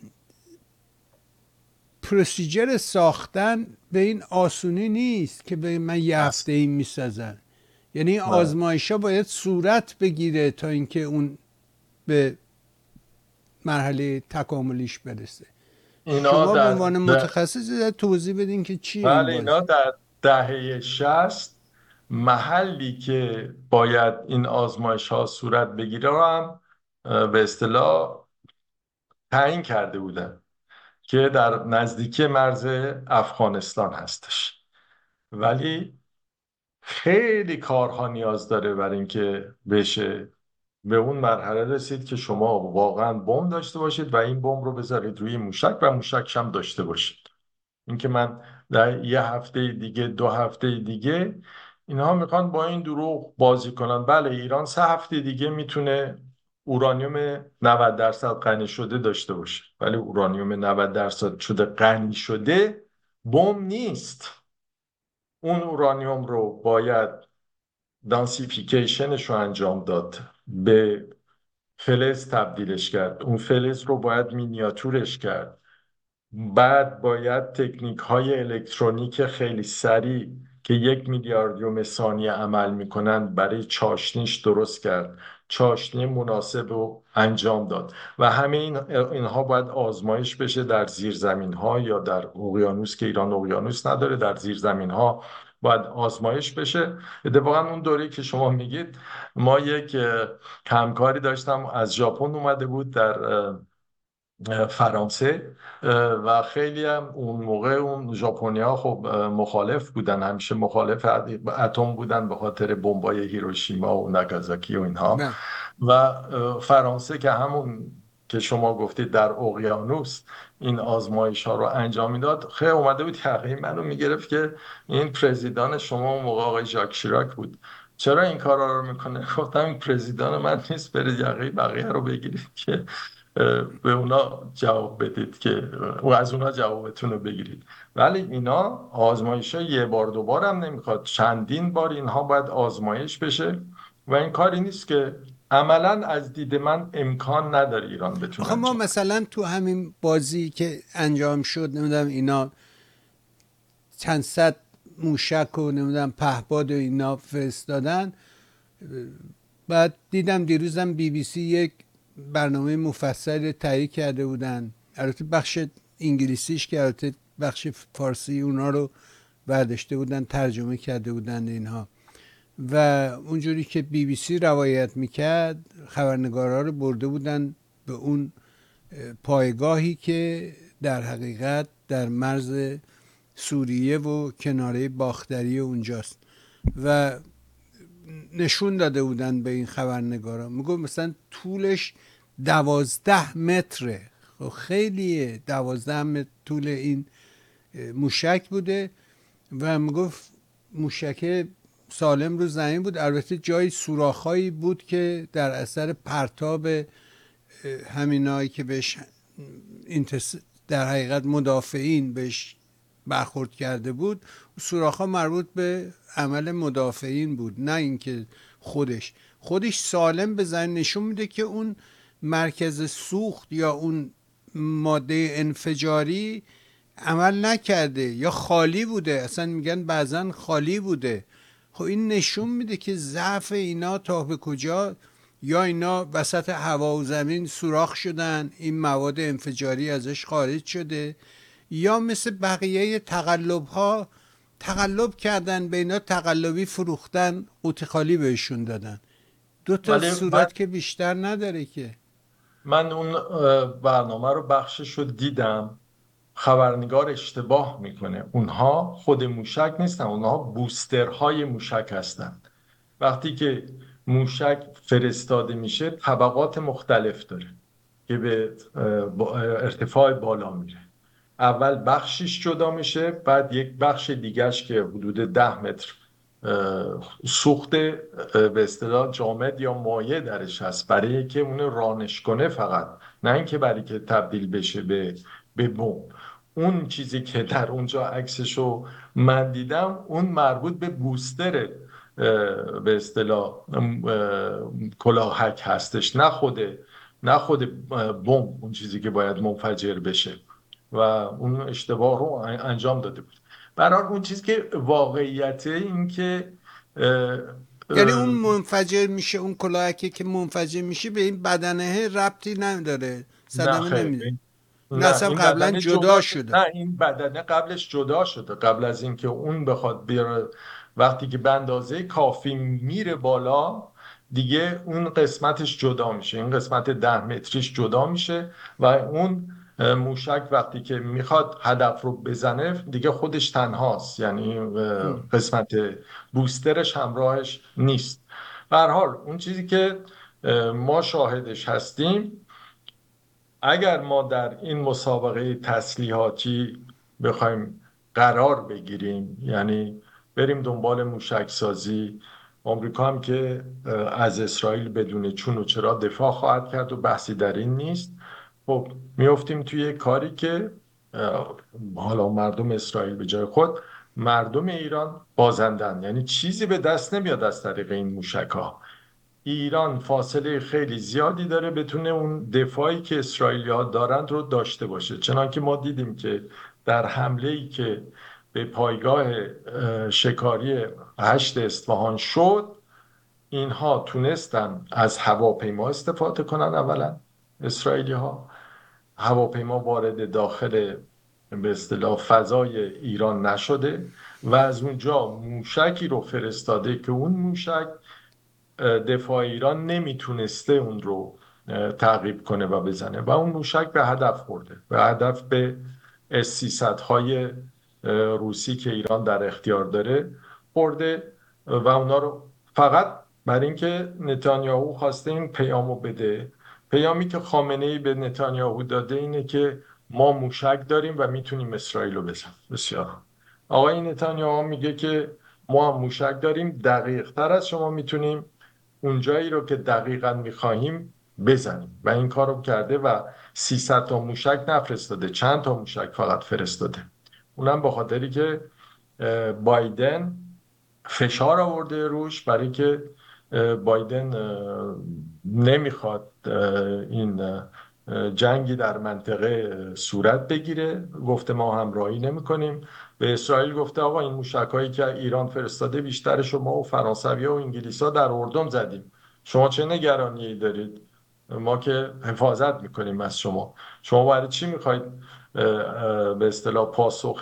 پروسیجر ساختن به این آسونی نیست که به من یه هفته این میسازن. یعنی آزمایش ها باید صورت بگیره تا اینکه اون به مرحله تکاملیش برسه. شما به عنوان متخصص توضیح بدین که چیه این بازی؟ اینا در دهه 60 محلی که باید این آزمایش ها صورت بگیره رو هم به اصطلاح تعیین کرده بودن که در نزدیکی مرز افغانستان هستش، ولی خیلی کارها نیاز داره برای اینکه بشه به اون مرحله رسید که شما واقعا بمب داشته باشید و این بمب رو بذارید روی موشک و موشکش هم داشته باشید. اینکه من در یه هفته دیگه 2 هفته دیگه، اینها میخوان با این دروغ بازی کنن. بله ایران 3 هفته دیگه میتونه اورانیوم 90% غنی شده داشته باشه، ولی اورانیوم 90% شده غنی شده بمب نیست. اون اورانیوم رو باید دانسیفیکیشنش رو انجام داد، به فلز تبدیلش کرد، اون فلز رو باید مینیاتورش کرد، بعد باید تکنیک های الکترونیک خیلی سریع که 1 میلیاردیوم ثانیه عمل میکنن برای چاشنیش درست کرد، چاشنی مناسب رو انجام داد و همه اینها باید آزمایش بشه در زیرزمین ها یا در اقیانوس که ایران اقیانوس نداره، در زیرزمین ها باید آزمایش بشه. اتفاقا اون دوره که شما میگید، ما یک همکاری داشتم از ژاپن اومده بود در فرانسه و خیلی هم اون موقع اون ژاپنی‌ها خب مخالف بودن، همیشه مخالف اتم بودن به خاطر بمبای هیروشیما و ناگازاکی و اینها. و فرانسه که همون که شما گفتید در اقیانوس این آزمایش ها رو انجام میداد، خیلی اومده بود یقه منو میگرفت که این پرزیدان شما اون موقع آقای ژاک شیراک بود، چرا این کارا رو میکنه؟ گفتم این پرزیدان من نیست، برید یقه بقیه رو بگیرید که به اونا جواب بدید که و از اونا جوابتون رو بگیرید. ولی اینا آزمایش ها 1 بار 2 بار هم نمیخواد، چندین بار اینها باید آزمایش بشه و این کاری نیست که عملا از دید من امکان نداره ایران بتونه. ما مثلا تو همین بازی که انجام شد، نمیدونم اینا چند صد موشک و نمیدونم پهپاد و اینا فرستادن، بعد دیدم دیروزم BBC یک برنامه مفصل تهیه کرده بودن، البته بخش انگلیسیش که البته بخش فارسی اونا رو برداشته بودن ترجمه کرده بودن اینها، و اونجوری که BBC روایت میکرد خبرنگارا رو برده بودن به اون پایگاهی که در حقیقت در مرز سوریه و کناره باختری اونجاست و نشون داده بودن به این خبرنگارا، میگو مثلا طولش 12 متره. خب خیلیه، 12 متر طول این موشک بوده و میگفت موشک سالم رو زمین بود. البته جای سوراخایی بود که در اثر پرتاب همینایی که بهش در حقیقت مدافعین بهش برخورد کرده بود، سوراخ‌ها مربوط به عمل مدافعین بود، نه اینکه خودش سالم به زمین. نشون میده که اون مرکز سوخت یا اون ماده انفجاری عمل نکرده یا خالی بوده، اصلا میگن بعضن خالی بوده. خب این نشون میده که ضعف اینا تا به کجا، یا اینا وسط هوا و زمین سوراخ شدن، این مواد انفجاری ازش خارج شده، یا مثل بقیه تقلب کردن به اینا، تقلبی فروختن، قوطی خالی بهشون دادن. دو تا صورت که بیشتر نداره که. من اون برنامه رو بخشش رو دیدم. خبرنگار اشتباه میکنه، اونها خود موشک نیستن، اونها بوسترهای موشک هستن. وقتی که موشک فرستاده میشه طبقات مختلف داره که به ارتفاع بالا میره. اول بخشش جدا میشه، بعد یک بخش دیگهش که حدود 10 متر سوخت به اصطلاح جامد یا مایع درش هست برای که اون رانش کنه فقط، نه اینکه برای که تبدیل بشه به بمب. اون چیزی که در اونجا عکسشو من دیدم اون مربوط به بوستر به اصطلاح کلاهک هستش، نه خود بمب، اون چیزی که باید منفجر بشه و اون اشتباه رو انجام داده بود. برای اون چیزی که واقعیته این که یعنی اون منفجر میشه، اون کلاهکی که منفجر میشه به این بدنه ربطی نداره، صدمه نمیده. نه اصلا قبلا جدا شده. نه این بدنه قبلش جدا شده، قبل از اینکه اون بخواد بیاره. وقتی که به اندازه کافی میره بالا دیگه اون قسمتش جدا میشه، این قسمت 10 متریش جدا میشه و اون موشک وقتی که میخواد هدف رو بزنه دیگه خودش تنهاست، یعنی قسمت بوسترش همراهش نیست. به هر حال اون چیزی که ما شاهدش هستیم، اگر ما در این مسابقه تسلیحاتی بخوایم قرار بگیریم، یعنی بریم دنبال موشک سازی، آمریکا هم که از اسرائیل بدون چون و چرا دفاع خواهد کرد و بحثی در این نیست، خب میافتیم توی کاری که حالا مردم اسرائیل به جای خود، مردم ایران بازندن، یعنی چیزی به دست نمیاد از طریق این موشک ها. ایران فاصله خیلی زیادی داره بتونه اون دفاعی که اسرائیلی ها دارند رو داشته باشه، چنانکه ما دیدیم که در حمله‌ای که به پایگاه شکاری 8 اصفهان شد، اینها تونستن از هواپیما استفاده کنن. اولا اسرائیلی ها هواپیما وارد داخل به اصطلاح فضای ایران نشده و از اونجا موشکی رو فرستاده که اون موشک دفاع ایران نمیتونسته اون رو تعقیب کنه و بزنه و اون موشک به هدف خورده، به هدف به S-300 های روسی که ایران در اختیار داره خورده و اونا رو فقط برای اینکه نتانیاهو خواسته این پیامو بده. پیامی که خامنه‌ای به نتانیاهو داده اینه که ما موشک داریم و میتونیم اسرائیل رو بزنیم. بسیار آقای نتانیاهو میگه که ما هم موشک داریم، دقیق تر از شما میتونیم اونجایی رو که دقیقاً میخواهیم بزنیم و این کار رو کرده و 300 تا موشک نفرستاده، چند تا موشک فقط فرستاده. اونم به خاطری که بایدن فشار آورده روش، برای که بایدن نمیخواد این جنگی در منطقه صورت بگیره، گفته ما همراهی نمی کنیم. به اسرائیل گفته آقا این موشک‌هایی که ایران فرستاده بیشتر شما و فرانسوی و انگلیس‌ها در اردن زدیم، شما چه نگرانی دارید؟ ما که حفاظت میکنیم از شما برای چی میخواید به اصطلاح پاسخ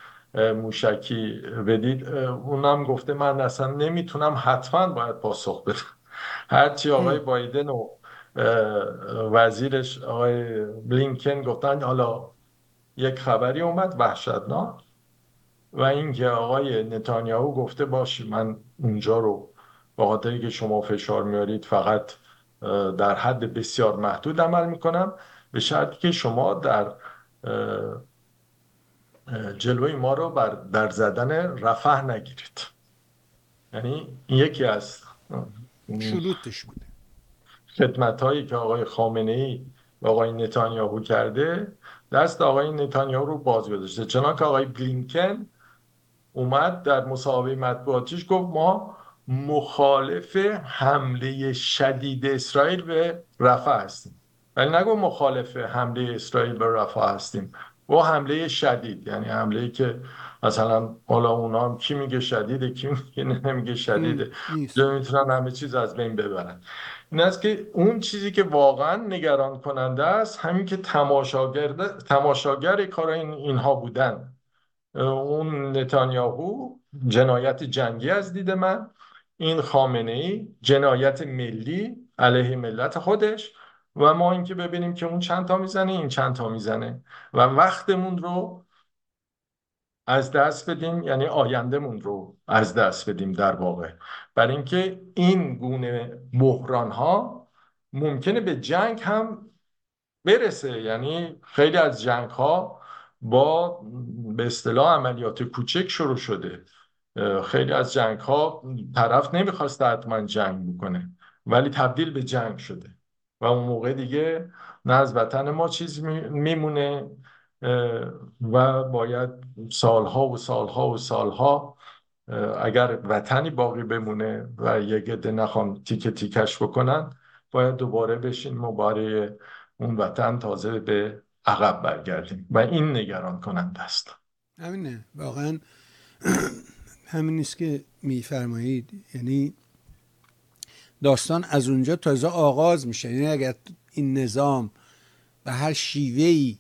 موشکی بدید؟ اونم گفته من اصلا نمیتونم، حتما باید پاسخ بدم. هرچی آقای بایدن و وزیرش آقای بلینکن گفتن حالا یک خبری اومد وحشتناک و اینکه آقای نتانیاهو گفته باشی من اونجا رو به خاطری که شما فشار میارید فقط در حد بسیار محدود عمل میکنم، به شرطی که شما در جلوی ما رو در زدن رفح نگیرید. یعنی این یکی از شروطش بوده. خدمت هایی که آقای خامنه ای و آقای نتانیاهو کرده دست آقای نتانیاهو رو باز گذاشته. چنانکه آقای بلینکن اومد در مصاحبه مطبوعاتیش گفت ما مخالف حمله شدید اسرائیل به رفح هستیم، ولی نگو مخالف حمله اسرائیل به رفح هستیم، و حمله شدید یعنی حمله که مثلا حالا اونا هم کی میگه شدیده کی میگه نمیگه شدیده، نیست. میتونن همه چیز از بین ببرن. این است که اون چیزی که واقعا نگران کننده است همین که تماشاگر کار اینها بودن. اون نتانیاهو جنایت جنگی از دید من، این خامنه ای جنایت ملی علیه ملت خودش، و ما اینکه ببینیم که اون چند تا میزنه این چند تا میزنه و وقتمون رو از دست بدیم، یعنی آیندهمون رو از دست بدیم در واقع، برای اینکه این گونه بحران ها ممکنه به جنگ هم برسه. یعنی خیلی از جنگ ها با به اصطلاح عملیات کوچک شروع شده. خیلی از جنگ ها طرف نمیخواست حتما جنگ بکنه ولی تبدیل به جنگ شده و اون موقع دیگه نه از وطن ما چیز میمونه و باید سالها و سالها و سالها اگر وطنی باقی بمونه و یک عده نخوان تیکه تیکش بکنن باید دوباره بشین و برای اون وطن تازه به عقب برگردیم و این نگران کننده است. همینه واقعا. همین نیست که میفرمایید، یعنی داستان از اونجا تازه آغاز میشه. یعنی اگر این نظام به هر شیوهی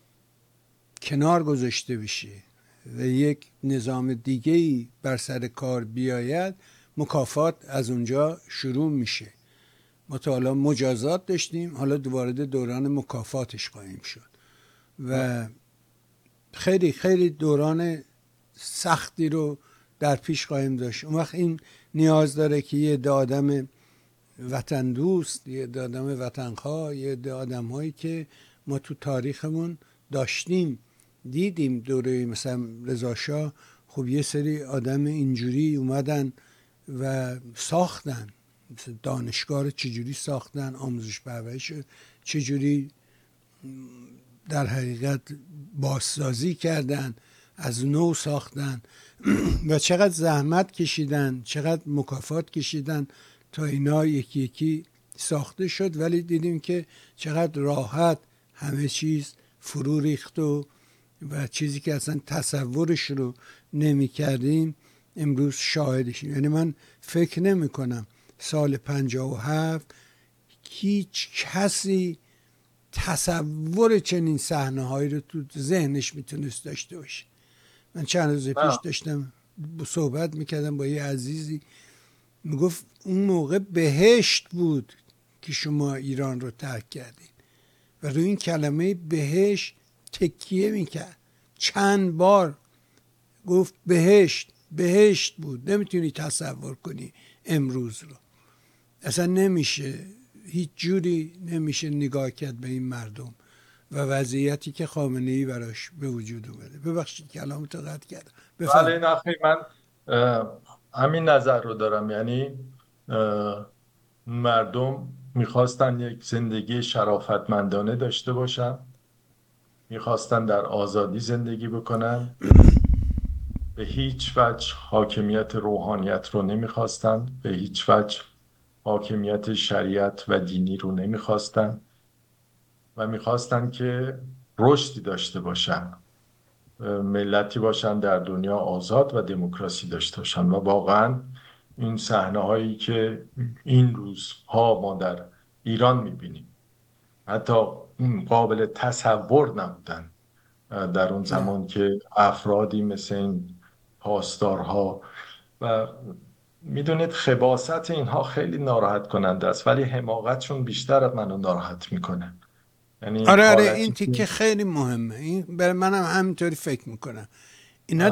کنار گذاشته بشه و یک نظام دیگه‌ای بر سر کار بیاید، مکافات از اونجا شروع میشه. ما تا حالا مجازات داشتیم، حالا وارد دوران مکافاتش خواهیم شد و خیلی خیلی دوران سختی رو در پیش خواهیم داشت. اون وقت این نیاز داره که یه عده آدم وطن دوست، یه عده آدم وطنخواه، یه عده آدم هایی که ما تو تاریخمون داشتیم دیدیم، دوره مثلا رضا شاه، خب یه سری آدم اینجوری اومدن و ساختن، مثل دانشگاه رو چجوری ساختن، آموزش پرورش چجوری در حقیقت بازسازی کردن، از نو ساختن و چقدر زحمت کشیدن، چقدر مکافات کشیدن تا اینا یکی یکی ساخته شد. ولی دیدیم که چقدر راحت همه چیز فرو ریخت و چیزی که اصلا تصورش رو نمی کردیم امروز شاهدشیم. یعنی من فکر نمی کنم سال 57 هیچ کسی تصور چنین صحنه هایی رو تو ذهنش میتونست داشته باشه. من چند روز پیش داشتم صحبت میکردم با یه عزیزی، میگفت اون موقع بهشت بود که شما ایران رو ترک کردین و روی این کلمه بهشت تکیه میکرد. چند بار گفت بهشت بهشت بود. نمیتونی تصور کنی امروز رو، اصلا نمیشه، هیچ جوری نمیشه نگاه کرد به این مردم و وضعیتی که خامنه ای براش به وجود اومده. ببخشید کلامتو قطع کردم. بله نه خیلی، من همین نظر رو دارم. یعنی مردم میخواستن یک زندگی شرافتمندانه داشته باشن، میخواستن در آزادی زندگی بکنن، به هیچ وجه حاکمیت روحانیت رو نمیخواستن، به هیچ وجه حاکمیت شریعت و دینی رو نمیخواستن و میخواستن که رشدی داشته باشن، ملتی باشن در دنیا آزاد و دموکراسی داشته باشن. و واقعا این صحنه هایی که این روزها ما در ایران میبینیم حتی قابل تصور نبودن در اون زمان که افرادی مثل این پاسدارها، و میدونید خباثت اینها خیلی ناراحت کننده است ولی حماقتشون بیشتر منو ناراحت میکنه. یعنی این آره حالتی این تیکه که خیلی مهمه، این برای منم همینطوری فکر میکنم. اینا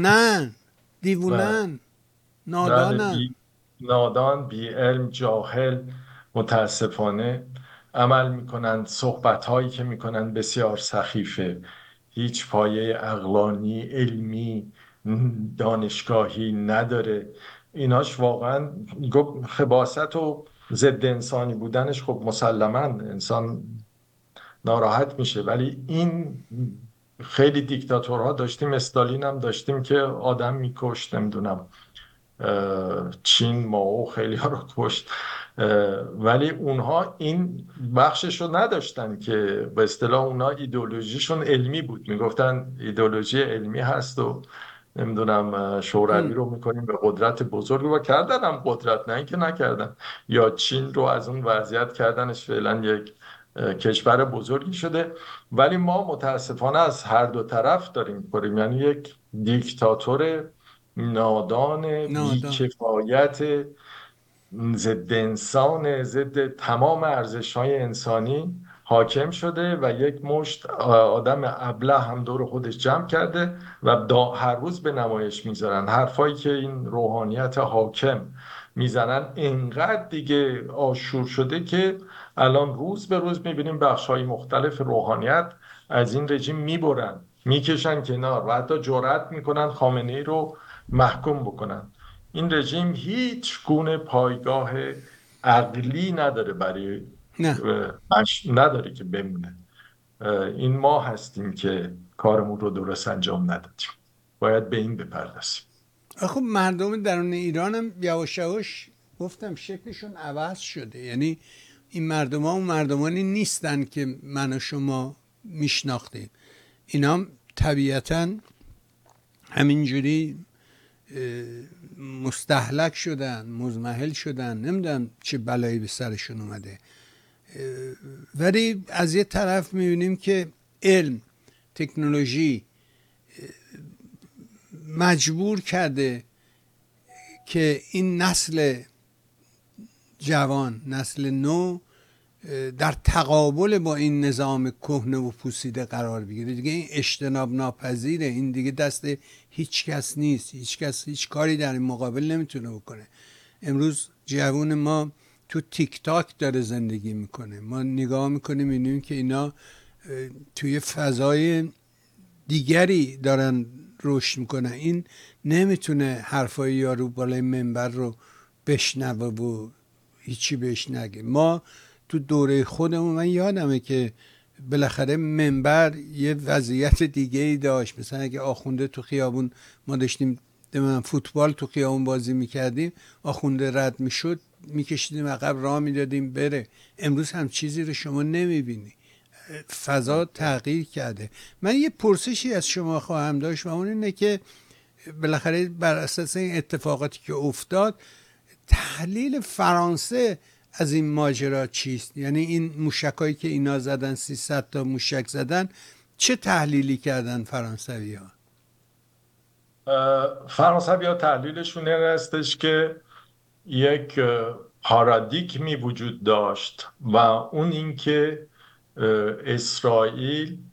دیوونن، بله، نادانن. نادان، بی علم، جاهل، متاسفانه عمل میکنند. صحبت هایی که میکنند بسیار سخیفه، هیچ پایه عقلانی، علمی، دانشگاهی نداره. ایناش واقعا گفت خباثت و ضد انسانی بودنش، خب مسلما انسان ناراحت میشه، ولی این خیلی دیکتاتورها داشتیم، استالین هم داشتیم که آدم میکشت، نمیدونم چین ماو خیلی ها رو کشت، ولی اونها این بخشش رو نداشتن که به اصطلاح اونها ایدئولوژیشون علمی بود، میگفتن ایدئولوژی علمی هست و نمیدونم شوروی رو میکنیم به قدرت بزرگ، و کردن هم قدرت، نه اینکه نکردن. یا چین رو از اون وضعیت کردنش فعلا یک کشور بزرگی شده. ولی ما متاسفانه از هر دو طرف داریم کنیم، یعنی یک دیکتاتور نادان، نادان. بیکفایت، ضد انسان، ضد تمام ارزش‌های انسانی حاکم شده و یک مشت آدم ابله هم دور خودش جمع کرده و هر روز به نمایش میذارن حرفایی که این روحانیت حاکم میزنن اینقدر دیگه آشور شده که الان روز به روز میبینیم بخش‌های مختلف روحانیت از این رژیم میبرن، میکشن کنار و حتی جرأت میکنن خامنه‌ای رو محکوم بکنن. این رژیم هیچ گونه پایگاه عقلی نداره برای نه نداره که بمونه. این ما هستیم که کارمون رو درست انجام ندادیم، باید به این بپردازیم. خب مردم درون ایران هم یواش یواش گفتم شکلشون عوض شده. یعنی این مردم ها اون مردمانی نیستن که من و شما میشناختیم. اینا هم طبیعتا همینجوری مستهلک شدن، مزمحل شدن، نمیدونم چه بلایی به سرشون اومده. ولی از یه طرف میبینیم که علم، تکنولوژی مجبور کرده که این نسل جوان، نسل نو در تقابل با این نظام کهنه و پوسیده قرار بگیره. دیگه این اجتناب ناپذیره، این دیگه دست هیچ کس نیست، هیچ کس هیچ کاری در این مقابل نمیتونه بکنه. امروز جوان ما تو تیک تاک داره زندگی میکنه، ما نگاه میکنیم میبینیم که اینا توی فضای دیگری دارن رشد میکنن. این نمیتونه حرفای یارو بالای منبر رو بشنوه و هیچی بهش نگه. ما تو دوره خودمون، من یادمه که بالاخره منبر یه وضعیت دیگه ای داشت. مثلا اگه آخونده تو خیابون، ما داشتیم فوتبال تو خیابون بازی میکردیم، آخونده رد میشد میکشیدیم عقب، راه میدادیم بره. امروز هم چیزی رو شما نمیبینی، فضا تغییر کرده. من یه پرسشی از شما خواهم داشت و اون اینه که بالاخره بر اساس این اتفاقاتی که افتاد، تحلیل فرانسه از این ماجرا چیست؟ یعنی این موشکایی که اینا زدن، 300 تا موشک زدن، چه تحلیلی کردن فرانسوی ها؟ فرانسوی ها تحلیلشون این هستش که یک پارادیگمی وجود داشت و اون اینکه اسرائیل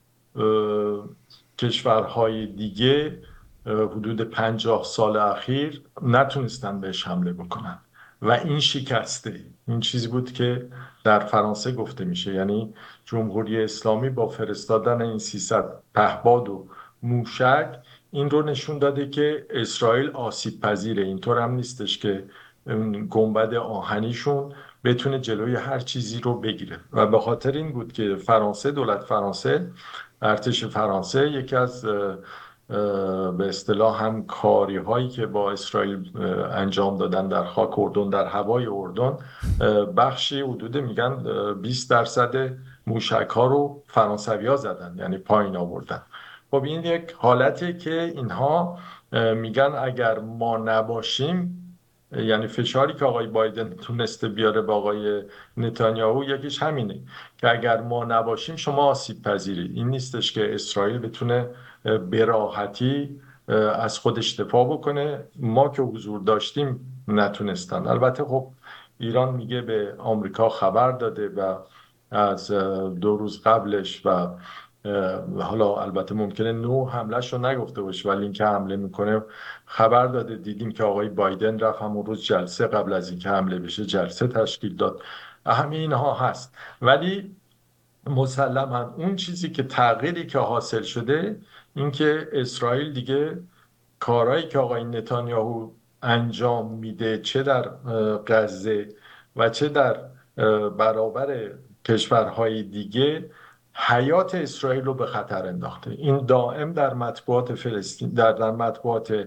کشورهای دیگه حدود 50 سال اخیر نتونستن بهش حمله بکنن و این شکسته. این چیزی بود که در فرانسه گفته میشه، یعنی جمهوری اسلامی با فرستادن این 300 پهپاد و موشک این رو نشون داده که اسرائیل آسیب پذیره. اینطور هم نیستش که گنبد آهنیشون بتونه جلوی هر چیزی رو بگیره و به خاطر این بود که فرانسه، دولت فرانسه، ارتش فرانسه، یکی از به اصطلاح همکاری هایی که با اسرائیل انجام دادن در خاک اردن، در هوای اردن، بخشی حدود میگن 20% موشک ها رو فرانسوی ها زدن، یعنی پایین آوردن. خب این یک حالتی که اینها میگن اگر ما نباشیم، یعنی فشاری که آقای بایدن تونسته بیاره با آقای نتانیاهو یکیش همینه که اگر ما نباشیم شما آسیب پذیرید. این نیستش که اسرائیل بتونه به راحتی از خودش دفاع بکنه. ما که حضور داشتیم نتونستن. البته خب ایران میگه به آمریکا خبر داده و از 2 روز قبلش و حالا البته ممکنه حملهش رو نگفته باشه، ولی اینکه حمله میکنه خبر داده. دیدیم که آقای بایدن رفت همون روز جلسه، قبل از اینکه حمله بشه جلسه تشکیل داد. همه اینها هست، ولی مسلما اون چیزی که تغییری که حاصل شده اینکه اسرائیل دیگه کارهایی که آقای نتانیاهو انجام میده، چه در غزه و چه در برابر کشورهای دیگه، حیات اسرائیل رو به خطر انداخته. این دائم در مطبوعات فلسطین، در مطبوعات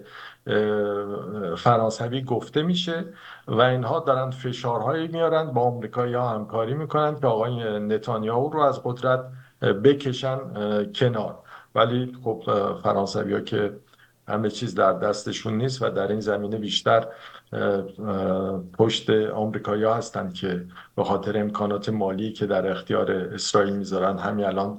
فرانسوی گفته میشه و اینها دارن فشارهایی میارن، با آمریکایی ها همکاری میکنن که آقای نتانیاهو رو از قدرت بکشن کنار. ولی خب فرانسوی ها که همه چیز در دستشون نیست و در این زمینه بیشتر پشت آمریکایی‌ها هستند که به خاطر امکانات مالی که در اختیار اسرائیل میذارن، همین الان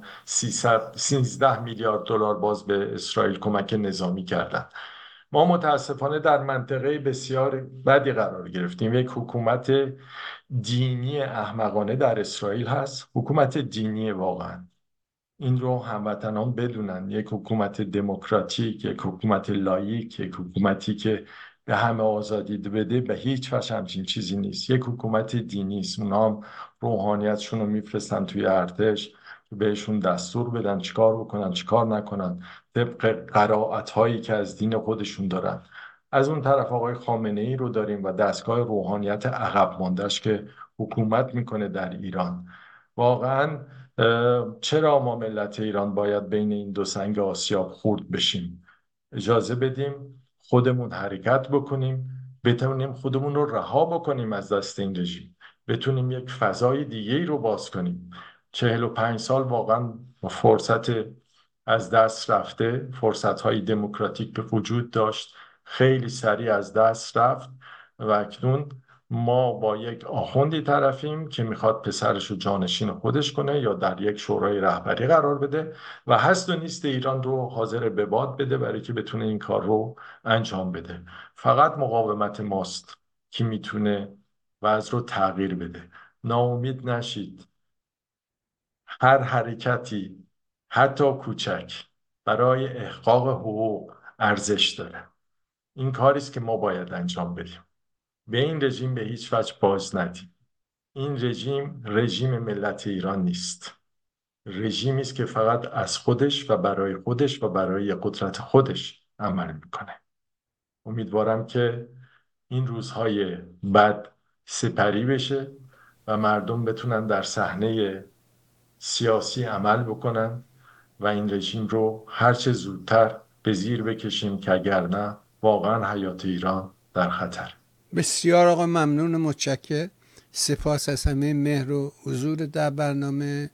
13 میلیارد دلار باز به اسرائیل کمک نظامی کردن. ما متاسفانه در منطقه بسیار بدی قرار گرفتیم. یک حکومت دینی احمقانه در اسرائیل هست، حکومت دینی واقعا. این رو هموطنان بدونن. یک حکومت دموکراتیک، یک حکومت لاییک، یک حکومتی که به همه آزادی بده، به هیچ وجه همچین چیزی نیست. یک حکومت دینی است. اونا هم روحانیتشون رو میفرستن توی ارتش که بهشون دستور بدن چیکار بکنن چیکار نکنن، طبق قرائت هایی که از دین خودشون دارن. از اون طرف آقای خامنه ای رو داریم و دستگاه روحانیت عقب ماندهش که حکومت میکنه در ایران. واقعا چرا ما ملت ایران باید بین این دو سنگ آسیاب خورد بشیم؟ اجازه بدیم خودمون حرکت بکنیم، بتونیم خودمون رو رها بکنیم از دست این رژیم، بتونیم یک فضای دیگه ای رو باز کنیم. 45 سال واقعا فرصت از دست رفته، فرصت های دموکراتیک به وجود داشت، خیلی سریع از دست رفت و اکنون ما با یک آخوندی طرفیم که میخواد پسرش رو جانشین خودش کنه یا در یک شورای رهبری قرار بده و هست و نیست ایران رو حاضر به باد بده برای که بتونه این کار رو انجام بده. فقط مقاومت ماست که میتونه وضع رو تغییر بده. ناامید نشید. هر حرکتی حتی کوچک برای احقاق حقوق ارزش داره. این کاریست که ما باید انجام بدیم. به این رژیم به هیچ وجه باز ندیم. این رژیم ملت ایران نیست. رژیمی است که فقط از خودش و برای خودش و برای قدرت خودش عمل میکنه. امیدوارم که این روزهای بد سپری بشه و مردم بتونن در صحنه سیاسی عمل بکنن و این رژیم رو هرچه زودتر به زیر بکشیم که اگر نه واقعا حیات ایران در خطر. بسیار آقا ممنون، متشکرم. سپاس از همه مهر و حضور در برنامه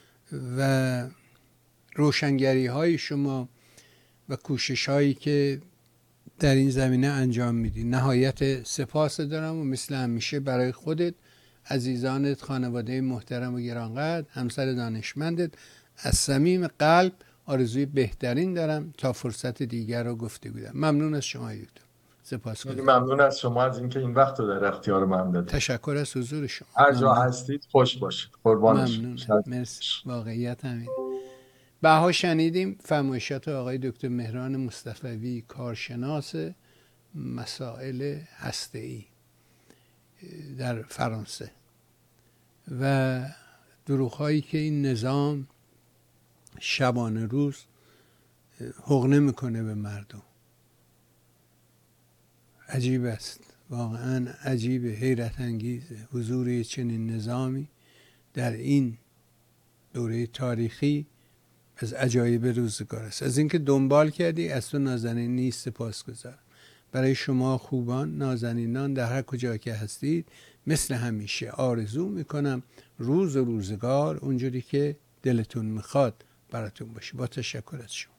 و روشنگری های شما و کوشش هایی که در این زمینه انجام میدی. نهایت سپاس دارم و مثل همیشه برای خودت، عزیزانت، خانواده محترم و گرانقدر، همسر دانشمندت از صمیم قلب آرزوی بهترین دارم تا فرصت دیگر رو گفته بودم. ممنون از شما دکتر. سپاسگزارم. ممنون از شما از اینکه این وقت رو در اختیار من دادید. تشکر از حضور شما. هر جا هستید خوش باشید. قربانش. ممنونم. مرسی. واقعیت همین. بها شنیدیم فرمایشات آقای دکتر مهران مصطفوی، کارشناس مسائل هسته‌ای در فرانسه و دروغ‌هایی که این نظام شبانه روز حقنه میکنه به مردم. عجیب است، واقعا عجیب، حیرت انگیزه حضور چنین نظامی در این دوره تاریخی. از عجایب روزگار است. از اینکه دنبال کردی، از تو نازنین نیست، سپاسگزارم. برای شما خوبان، نازنینان در هر کجا که هستید، مثل همیشه آرزو میکنم روز و روزگار اونجوری که دلتون میخواد براتون باشه. با تشکر از شما.